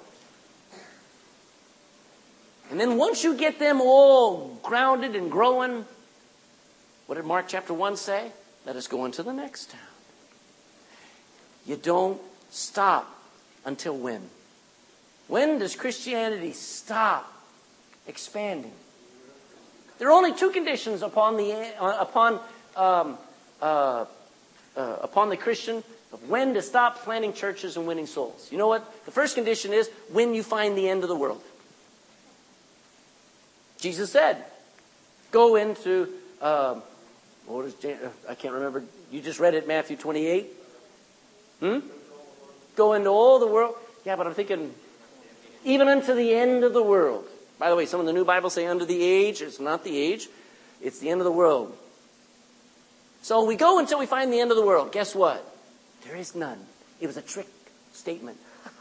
Speaker 1: And then once you get them all grounded and growing, what did Mark chapter one say? Let us go into the next town. You don't stop until when? When does Christianity stop expanding? There are only two conditions upon the uh, upon um, uh, uh, upon the Christian of when to stop planting churches and winning souls. You know what? The first condition is when you find the end of the world. Jesus said, "Go into um, what is I can't remember. You just read it, Matthew twenty-eight. Hmm. Go into all the world. Yeah, but I'm thinking even unto the end of the world." By the way, some of the new Bibles say unto the age. It's not the age. It's the end of the world. So we go until we find the end of the world. Guess what? There is none. It was a trick statement.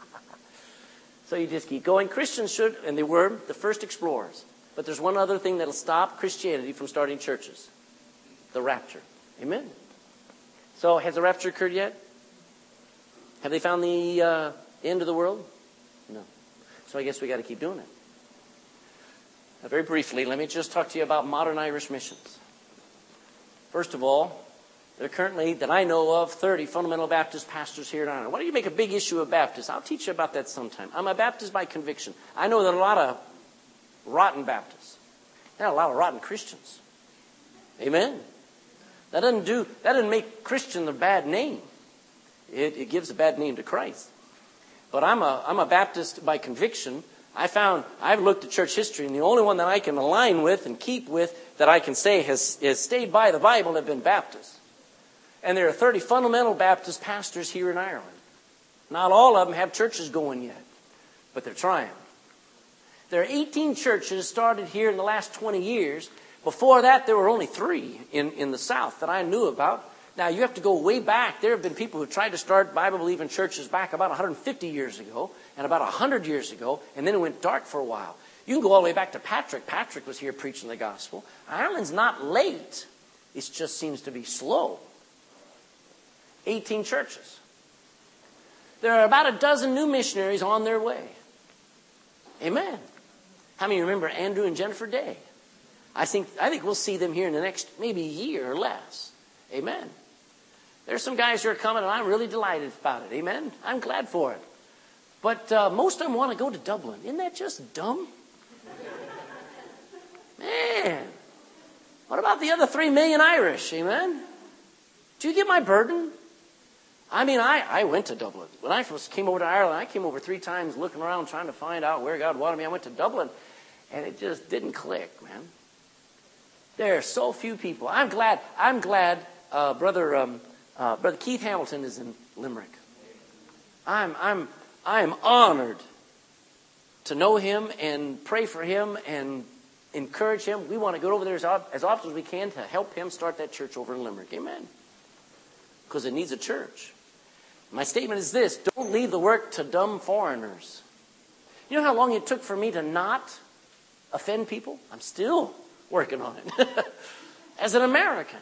Speaker 1: So you just keep going. Christians should, and they were, the first explorers. But there's one other thing that'll stop Christianity from starting churches. The rapture. Amen. So has the rapture occurred yet? Have they found the uh, end of the world? No. So I guess we got to keep doing it. Now, very briefly, let me just talk to you about modern Irish missions. First of all, there are currently, that I know of, thirty fundamental Baptist pastors here in Ireland. Why do you make a big issue of Baptists? I'll teach you about that sometime. I'm a Baptist by conviction. I know that a lot of rotten Baptists. There are a lot of rotten Christians. Amen. That doesn't do, that doesn't make Christian a bad name. It, it gives a bad name to Christ. But I'm a, I'm a Baptist by conviction. I found, I've looked at church history, and the only one that I can align with and keep with that I can say has, has stayed by the Bible have been Baptists. And there are thirty fundamental Baptist pastors here in Ireland. Not all of them have churches going yet, but they're trying. There are eighteen churches started here in the last twenty years. Before that, there were only three in, in the South that I knew about. Now, you have to go way back. There have been people who tried to start Bible-believing churches back about one hundred fifty years ago and about one hundred years ago, and then it went dark for a while. You can go all the way back to Patrick. Patrick was here preaching the gospel. Ireland's not late. It just seems to be slow. eighteen churches. There are about a dozen new missionaries on their way. Amen. How many remember Andrew and Jennifer Day? I think, I think we'll see them here in the next maybe year or less. Amen. There's some guys who are coming, and I'm really delighted about it. Amen. I'm glad for it. But uh, most of them want to go to Dublin. Isn't that just dumb? Man. What about the other three million Irish? Amen. Do you get my burden? I mean, I, I went to Dublin. When I first came over to Ireland, I came over three times looking around trying to find out where God wanted me. I went to Dublin, and it just didn't click, man. There are so few people. I'm glad, I'm glad uh, Brother um, uh, Brother Keith Hamilton is in Limerick. I'm, I'm, I'm honored to know him and pray for him and encourage him. We want to go over there as, as often as we can to help him start that church over in Limerick. Amen. Because it needs a church. My statement is this: don't leave the work to dumb foreigners. You know how long it took for me to not offend people? I'm still working on it. As an American.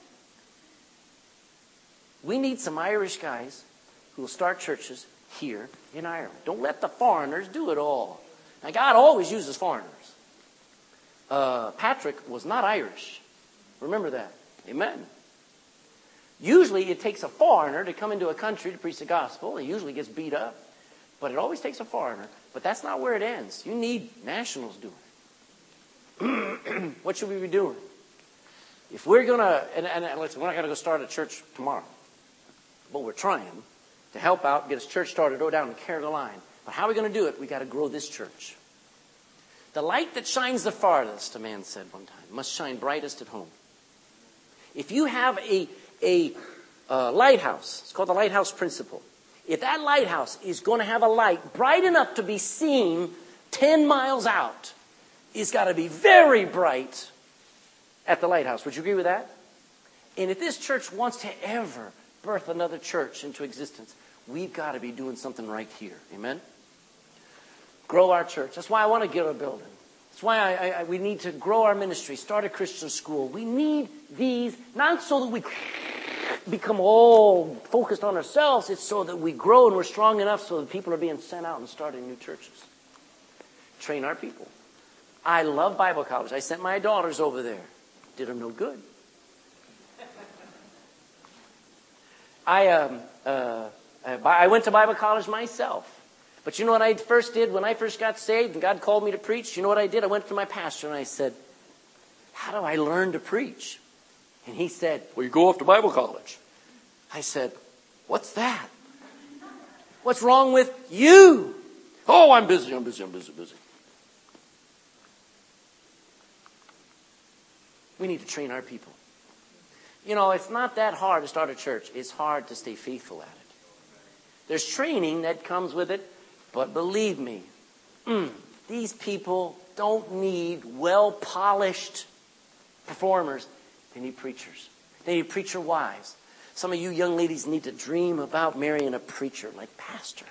Speaker 1: We need some Irish guys who will start churches here in Ireland. Don't let the foreigners do it all. Now, God always uses foreigners. Uh, Patrick was not Irish. Remember that. Amen. Usually it takes a foreigner to come into a country to preach the gospel. He usually gets beat up. But it always takes a foreigner. But that's not where it ends. You need nationals doing it. What should we be doing? If we're going to, and, and, and listen, we're not going to go start a church tomorrow. But we're trying to help out, get a church started, go down in Caroline. But how are we going to do it? We've got to grow this church. The light that shines the farthest, a man said one time, must shine brightest at home. If you have a, a uh, lighthouse, it's called the lighthouse principle. If that lighthouse is going to have a light bright enough to be seen ten miles out, it's got to be very bright at the lighthouse. Would you agree with that? And if this church wants to ever birth another church into existence, we've got to be doing something right here. Amen? Grow our church. That's why I want to get a building. That's why I, I, we need to grow our ministry, start a Christian school. We need these, not so that we become all focused on ourselves. It's so that we grow and we're strong enough so that people are being sent out and starting new churches. Train our people. I love Bible college. I sent my daughters over there. Did them no good. I um, uh, I went to Bible college myself. But you know what I first did when I first got saved and God called me to preach? You know what I did? I went to my pastor and I said, how do I learn to preach? And he said, well, you go off to Bible college. I said, what's that? What's wrong with you? Oh, I'm busy, I'm busy, I'm busy, busy. We need to train our people. You know, it's not that hard to start a church. It's hard to stay faithful at it. There's training that comes with it. But believe me, mm, these people don't need well-polished performers. They need preachers. They need preacher wives. Some of you young ladies need to dream about marrying a preacher like pastor.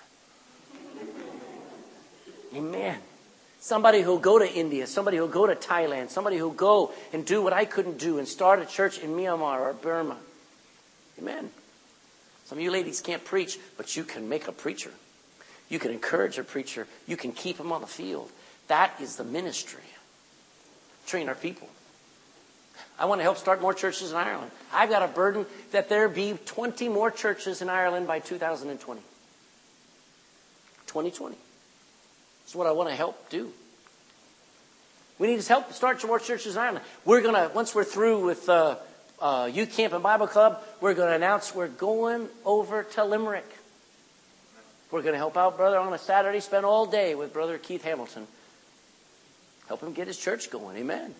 Speaker 1: Amen. Somebody who'll go to India, somebody who'll go to Thailand, somebody who'll go and do what I couldn't do and start a church in Myanmar or Burma. Amen. Some of you ladies can't preach, but you can make a preacher. You can encourage a preacher. You can keep him on the field. That is the ministry. Train our people. I want to help start more churches in Ireland. I've got a burden that there be twenty more churches in Ireland by two thousand twenty. twenty twenty. That's what I want to help do. We need to help start more churches in Ireland. We're going to, once we're through with uh, uh, Youth Camp and Bible Club, we're going to announce we're going over to Limerick. We're going to help out Brother on a Saturday, spend all day with Brother Keith Hamilton. Help him get his church going. Amen.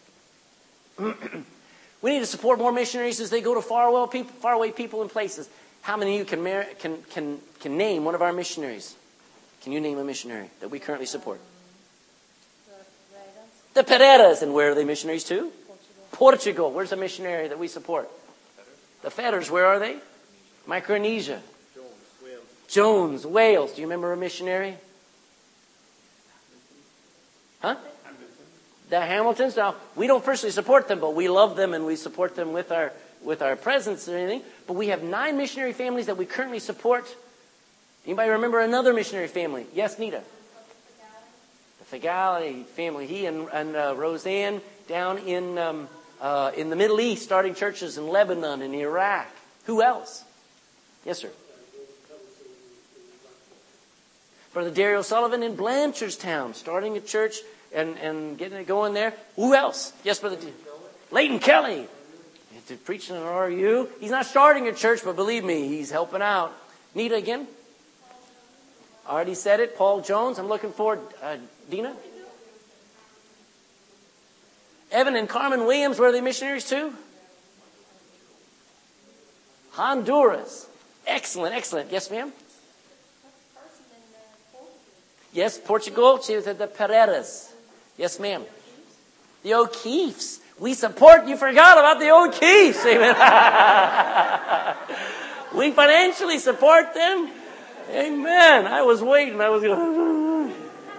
Speaker 1: We need to support more missionaries as they go to faraway people, faraway people and places. How many of you can, mar- can, can, can name one of our missionaries? Can you name a missionary that we currently support? The Pereiras. And where are they missionaries to? Portugal. Portugal. Where's a missionary that we support? The Fedders. Where are they? Micronesia. Jones, Wales. Do you remember a missionary? Huh? The Hamiltons. Now, we don't personally support them, but we love them and we support them with our with our presence and anything. But we have nine missionary families that we currently support. Anybody remember another missionary family? Yes, Nita. The Fagali family. He and, and uh, Roseanne down in um, uh, in the Middle East, starting churches in Lebanon and Iraq. Who else? Yes, sir. Brother Daryl Sullivan in Blanchardstown, starting a church and, and getting it going there. Who else? Yes, Brother D. Leighton Kelly. to preaching at R U. He's not starting a church, but believe me, he's helping out. Nita again? Already said it. Paul Jones. I'm looking forward. Uh, Dina? Evan and Carmen Williams, were they missionaries too? Honduras. Excellent, excellent. Yes, ma'am? Yes, Portugal. She was at the Pereiras. Yes, ma'am. The O'Keefes. We support, you forgot about the O'Keefes. Amen. We financially support them. Amen. I was waiting. I was going,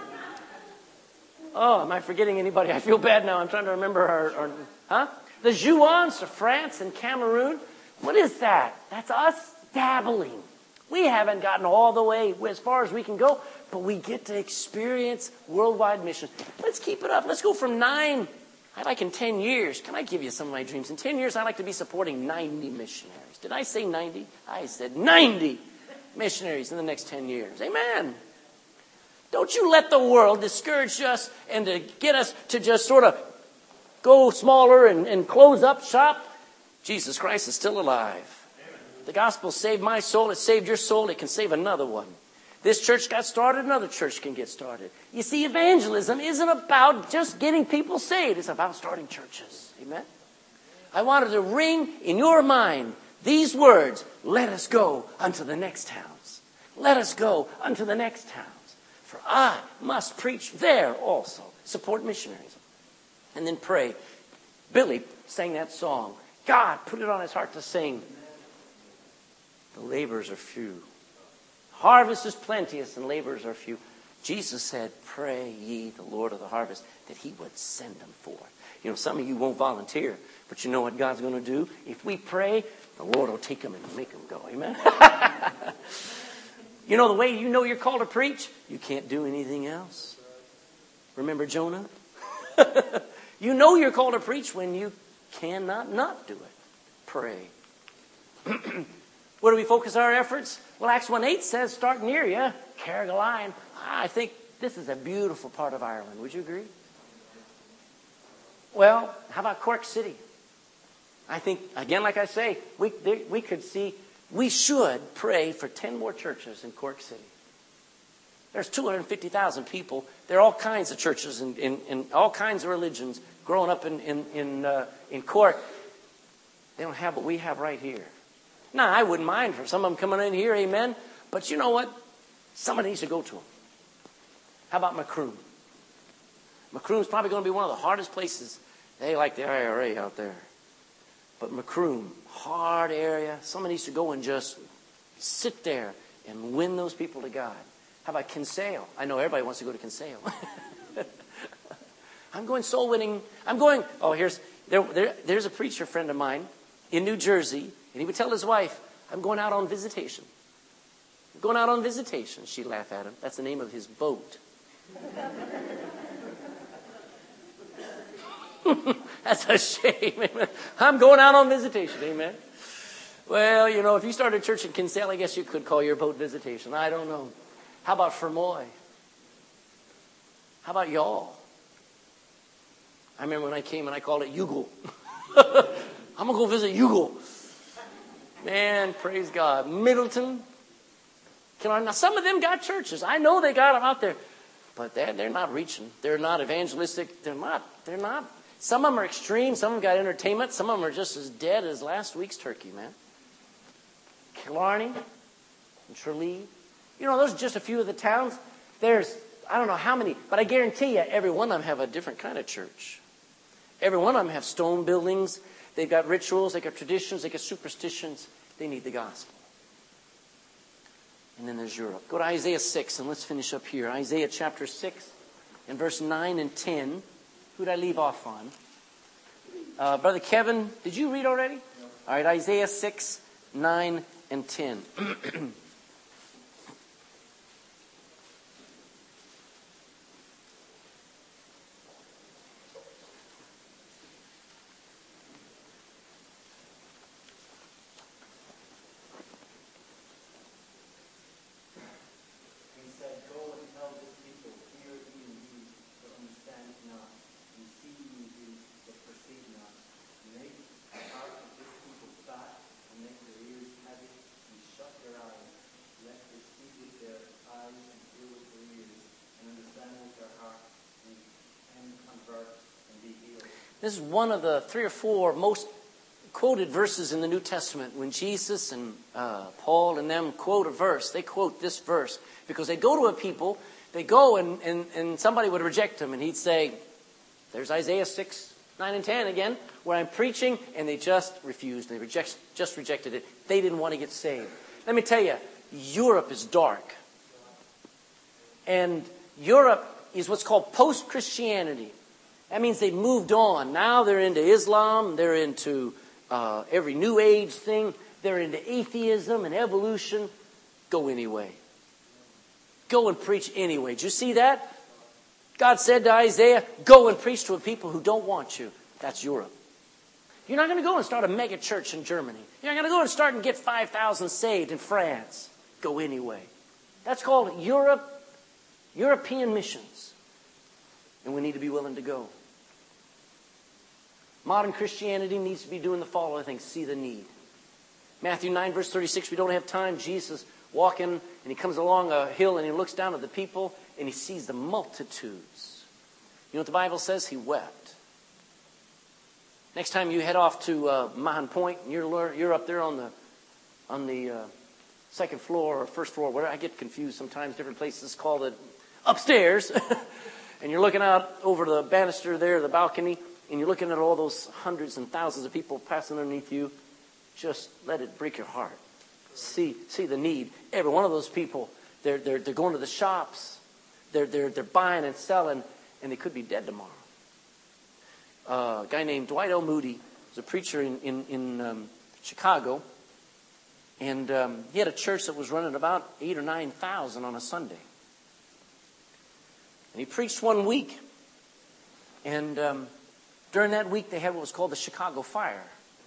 Speaker 1: oh, am I forgetting anybody? I feel bad now. I'm trying to remember our, our huh? The Jouans of France and Cameroon. What is that? That's us dabbling. We haven't gotten all the way as far as we can go, but we get to experience worldwide mission. Let's keep it up. Let's go from nine. I'd like in ten years. Can I give you some of my dreams? In ten years, I'd like to be supporting ninety missionaries. Did I say ninety? I said ninety missionaries in the next ten years. Amen. Don't you let the world discourage us and to get us to just sort of go smaller and, and close up shop. Jesus Christ is still alive. The gospel saved my soul. It saved your soul. It can save another one. This church got started. Another church can get started. You see, evangelism isn't about just getting people saved. It's about starting churches. Amen. I wanted to ring in your mind these words. Let us go unto the next towns. Let us go unto the next towns. For I must preach there also. Support missionaries. And then pray. Billy sang that song. God put it on his heart to sing. The laborers are few. Harvest is plenteous and laborers are few. Jesus said, pray ye the Lord of the harvest that he would send them forth. You know, some of you won't volunteer, but you know what God's going to do? If we pray, the Lord will take them and make them go. Amen? You know the way you know you're called to preach? You can't do anything else. Remember Jonah? You know you're called to preach when you cannot not do it. Pray. Where do we focus our efforts? Well, Acts one eight says, start near you, Carrigaline. I think this is a beautiful part of Ireland. Would you agree? Well, how about Cork City? I think, again, like I say, we, we could see, we should pray for ten more churches in Cork City. There's two hundred fifty thousand people. There are all kinds of churches and in, in, in all kinds of religions growing up in, in, in, uh, in Cork. They don't have what we have right here. Now, I wouldn't mind for some of them coming in here, amen. But you know what? Somebody needs to go to them. How about Macroom? Macroom's probably going to be one of the hardest places. They like the I R A out there. But Macroom, hard area. Somebody needs to go and just sit there and win those people to God. How about Kinsale? I know everybody wants to go to Kinsale. I'm going soul winning. I'm going, oh, here's, there, there, there's a preacher friend of mine in New Jersey. And he would tell his wife, I'm going out on visitation. I'm going out on visitation. She'd laugh at him. That's the name of his boat. That's a shame. Amen. I'm going out on visitation. Amen. Well, you know, if you started a church in Kinsale, I guess you could call your boat visitation. I don't know. How about Fermoy? How about y'all? I remember when I came and I called it Yugle. I'm going to go visit Yugle. Man, praise God. Middleton. Can I, now, some of them got churches. I know they got them out there. But they're, they're not reaching. They're not evangelistic. They're not. They're not. Some of them are extreme. Some of them got entertainment. Some of them are just as dead as last week's turkey, man. Killarney and Tralee. You know, those are just a few of the towns. There's, I don't know how many, but I guarantee you every one of them have a different kind of church. Every one of them have stone buildings. They've got rituals. They've got traditions. They've got superstitions. They need the gospel. And then there's Europe. Go to Isaiah six, and let's finish up here. Isaiah chapter six, and verse nine and ten. Who did I leave off on? Uh, Brother Kevin, did you read already? No. All right, Isaiah six, nine, and ten. This is one of the three or four most quoted verses in the New Testament. When Jesus and uh, Paul and them quote a verse, they quote this verse because they go to a people, they go and, and, and somebody would reject them, and he'd say, there's Isaiah six, nine, and ten again, where I'm preaching, and they just refused. They reject, just rejected it. They didn't want to get saved. Let me tell you, Europe is dark. And Europe is what's called post-Christianity. That means they moved on. Now they're into Islam. They're into uh, every New Age thing. They're into atheism and evolution. Go anyway. Go and preach anyway. Did you see that? God said to Isaiah, go and preach to a people who don't want you. That's Europe. You're not going to go and start a mega church in Germany. You're not going to go and start and get five thousand saved in France. Go anyway. That's called Europe, European missions. And we need to be willing to go. Modern Christianity needs to be doing the following things. See the need. Matthew nine, verse thirty-six, we don't have time. Jesus walking, and he comes along a hill, and he looks down at the people, and he sees the multitudes. You know what the Bible says? He wept. Next time you head off to uh, Mahon Point, and you're you're up there on the on the uh, second floor or first floor, whatever. I get confused sometimes. Different places call it upstairs, and you're looking out over the banister there, the balcony, and you're looking at all those hundreds and thousands of people passing underneath you. Just let it break your heart. See, see the need. Every one of those people, they're they're they're going to the shops, they're they're they're buying and selling, and they could be dead tomorrow. Uh, a guy named Dwight L. Moody was a preacher in in, in um, Chicago, and um, he had a church that was running about eight or nine thousand on a Sunday. And he preached one week, and um, during that week they had what was called the Chicago Fire.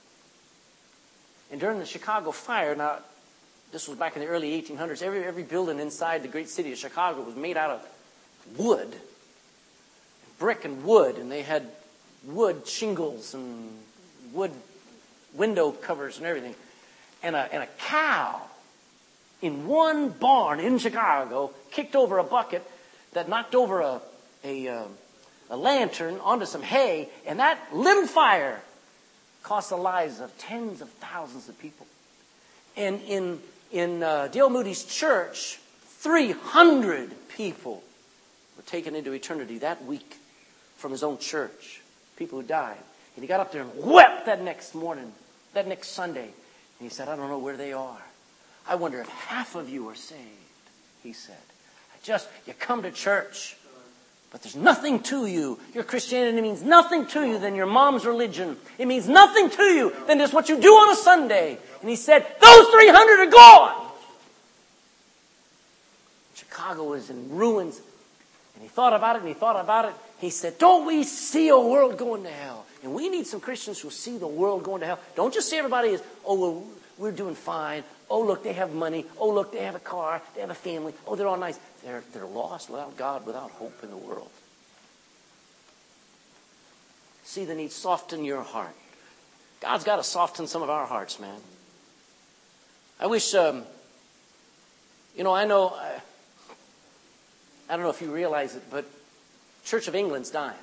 Speaker 1: And during the Chicago Fire, now this was back in the early eighteen hundreds, every every building inside the great city of Chicago was made out of wood, brick and wood, and they had wood shingles and wood window covers and everything. And a, and a cow in one barn in Chicago kicked over a bucket that knocked over a, a, uh, a lantern onto some hay, and that little fire cost the lives of tens of thousands of people. And in, in uh, D L. Moody's church, three hundred people were taken into eternity that week from his own church. People who died. And he got up there and wept that next morning, that next Sunday. And he said, I don't know where they are. I wonder if half of you are saved, he said. I just, you come to church, but there's nothing to you. Your Christianity means nothing to you than your mom's religion. It means nothing to you than just what you do on a Sunday. And he said, those three hundred are gone. Chicago was in ruins. And he thought about it and he thought about it. He said, don't we see a world going to hell? And we need some Christians who see the world going to hell. Don't just see everybody as, oh, well, we're doing fine. Oh, look, they have money. Oh, look, they have a car. They have a family. Oh, they're all nice. They're, they're lost without God, without hope in the world. See the need. Soften your heart. God's got to soften some of our hearts, man. I wish, um, you know, I know, I, I don't know if you realize it, but Church of England's dying.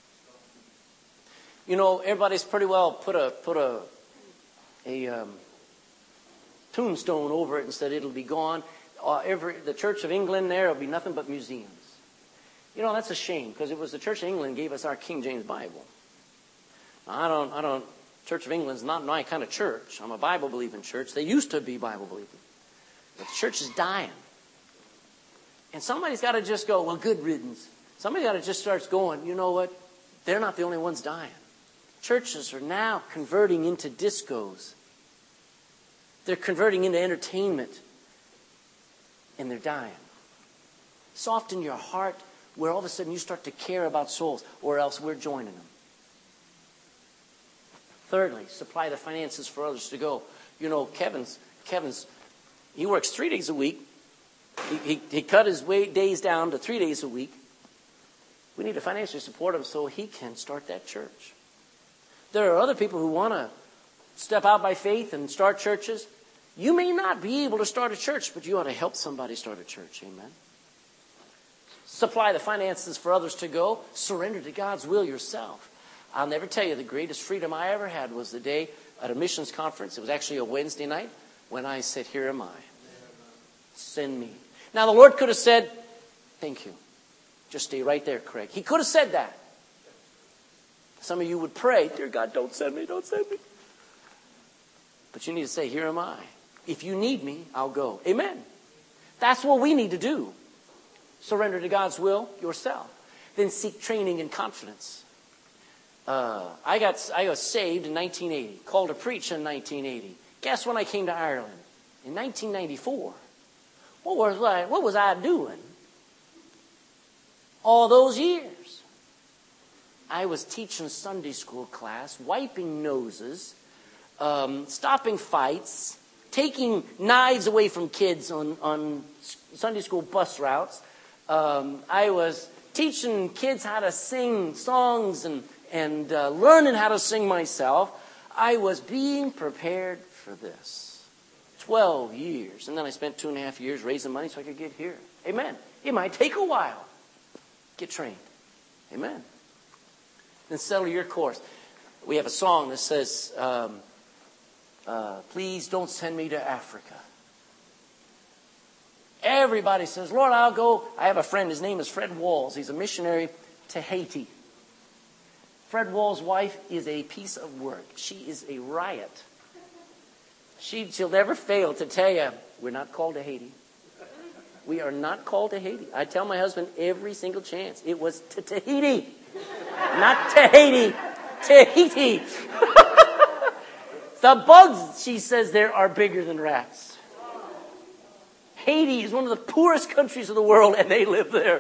Speaker 1: You know, everybody's pretty well put a put a a um, tombstone over it and said it'll be gone. Uh, every the Church of England there will be nothing but museums. You know, that's a shame because it was the Church of England gave us our King James Bible. Now, I don't I don't Church of England's not my kind of church. I'm a Bible believing church. They used to be Bible believing, but the church is dying. And somebody's got to just go, well, good riddance. Somebody got to just start going, you know what? They're not the only ones dying. Churches are now converting into discos. They're converting into entertainment. And they're dying. Soften your heart where all of a sudden you start to care about souls, or else we're joining them. Thirdly, supply the finances for others to go. You know, Kevin's, Kevin's, he works three days a week. He, he, he cut his way, days down to three days a week. We need to financially support him so he can start that church. There are other people who want to step out by faith and start churches. You may not be able to start a church, but you ought to help somebody start a church. Amen. Supply the finances for others to go. Surrender to God's will yourself. I'll never tell you, the greatest freedom I ever had was the day at a missions conference. It was actually a Wednesday night when I said, here am I. Send me. Now, the Lord could have said, thank you. Just stay right there, Craig. He could have said that. Some of you would pray, dear God, don't send me, don't send me. But you need to say, here am I. If you need me, I'll go. Amen. That's what we need to do. Surrender to God's will yourself. Then seek training and confidence. Uh, I got I was saved in nineteen eighty. Called to preach in nineteen eighty. Guess when I came to Ireland? In nineteen ninety-four. What was I, what was I doing all those years? I was teaching Sunday school class, wiping noses, um, stopping fights, taking knives away from kids on, on Sunday school bus routes. Um, I was teaching kids how to sing songs and, and uh, learning how to sing myself. I was being prepared for this. Twelve years. And then I spent two and a half years raising money so I could get here. Amen. It might take a while. Get trained. Amen. Then settle your course. We have a song that says, um, uh, please don't send me to Africa. Everybody says, Lord, I'll go. I have a friend. His name is Fred Walls. He's a missionary to Haiti. Fred Walls' wife is a piece of work. She is a riot. She, she'll never fail to tell you, we're not called to Haiti. We are not called to Haiti. I tell my husband every single chance. It was to Tahiti. Not to Haiti. Tahiti. The bugs, she says, there are bigger than rats. Haiti is one of the poorest countries of the world, and they live there.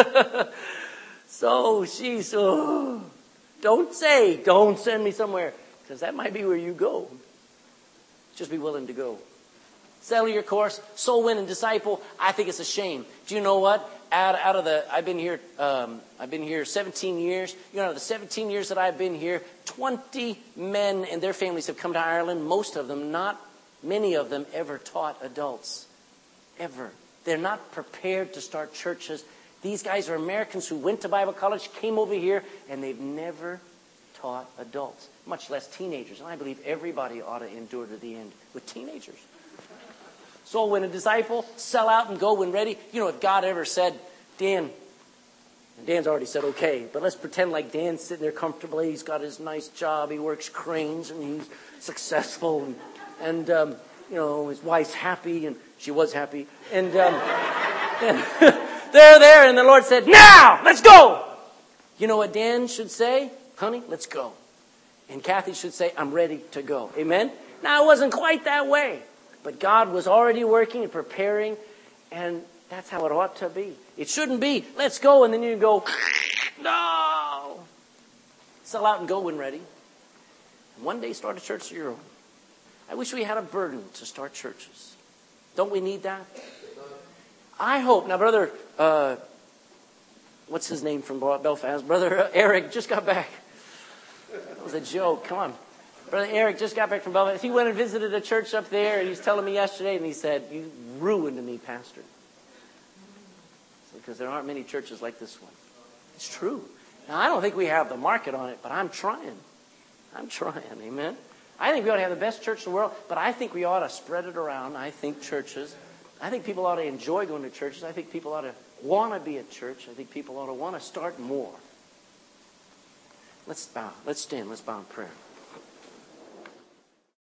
Speaker 1: So she's, oh, don't say, don't send me somewhere, because that might be where you go. Just be willing to go. Settle your course, soul win and disciple. I think it's a shame. Do you know what? Out, out of the, I've been here, um, I've been here seventeen years. You know, out of the seventeen years that I've been here, twenty men and their families have come to Ireland. Most of them, not many of them, ever taught adults. Ever. They're not prepared to start churches. These guys are Americans who went to Bible college, came over here, and they've never taught adults, much less teenagers. And I believe everybody ought to endure to the end with teenagers. Soul win a disciple, sell out and go when ready. You know, if God ever said, Dan, and Dan's already said okay, but let's pretend like Dan's sitting there comfortably. He's got his nice job. He works cranes and he's successful. And, and um, you know, his wife's happy and she was happy. And, um, and they're there and the Lord said, now, let's go. You know what Dan should say? Honey, let's go. And Kathy should say, I'm ready to go. Amen? Now, it wasn't quite that way. But God was already working and preparing, and that's how it ought to be. It shouldn't be, let's go, and then you go, no. Sell out and go when ready. And one day start a church of your own. I wish we had a burden to start churches. Don't we need that? I hope. Now, Brother, uh, what's his name from Belfast? Brother Eric just got back. That was a joke. Come on. Brother Eric just got back from Belfast. He went and visited a church up there, and he's telling me yesterday, and he said, you ruined me, Pastor. Because there aren't many churches like this one. It's true. Now, I don't think we have the market on it, but I'm trying. I'm trying, amen? I think we ought to have the best church in the world, but I think we ought to spread it around. I think churches, I think people ought to enjoy going to churches. I think people ought to want to be at church. I think people ought to want to start more. Let's bow. Let's stand. Let's bow in prayer.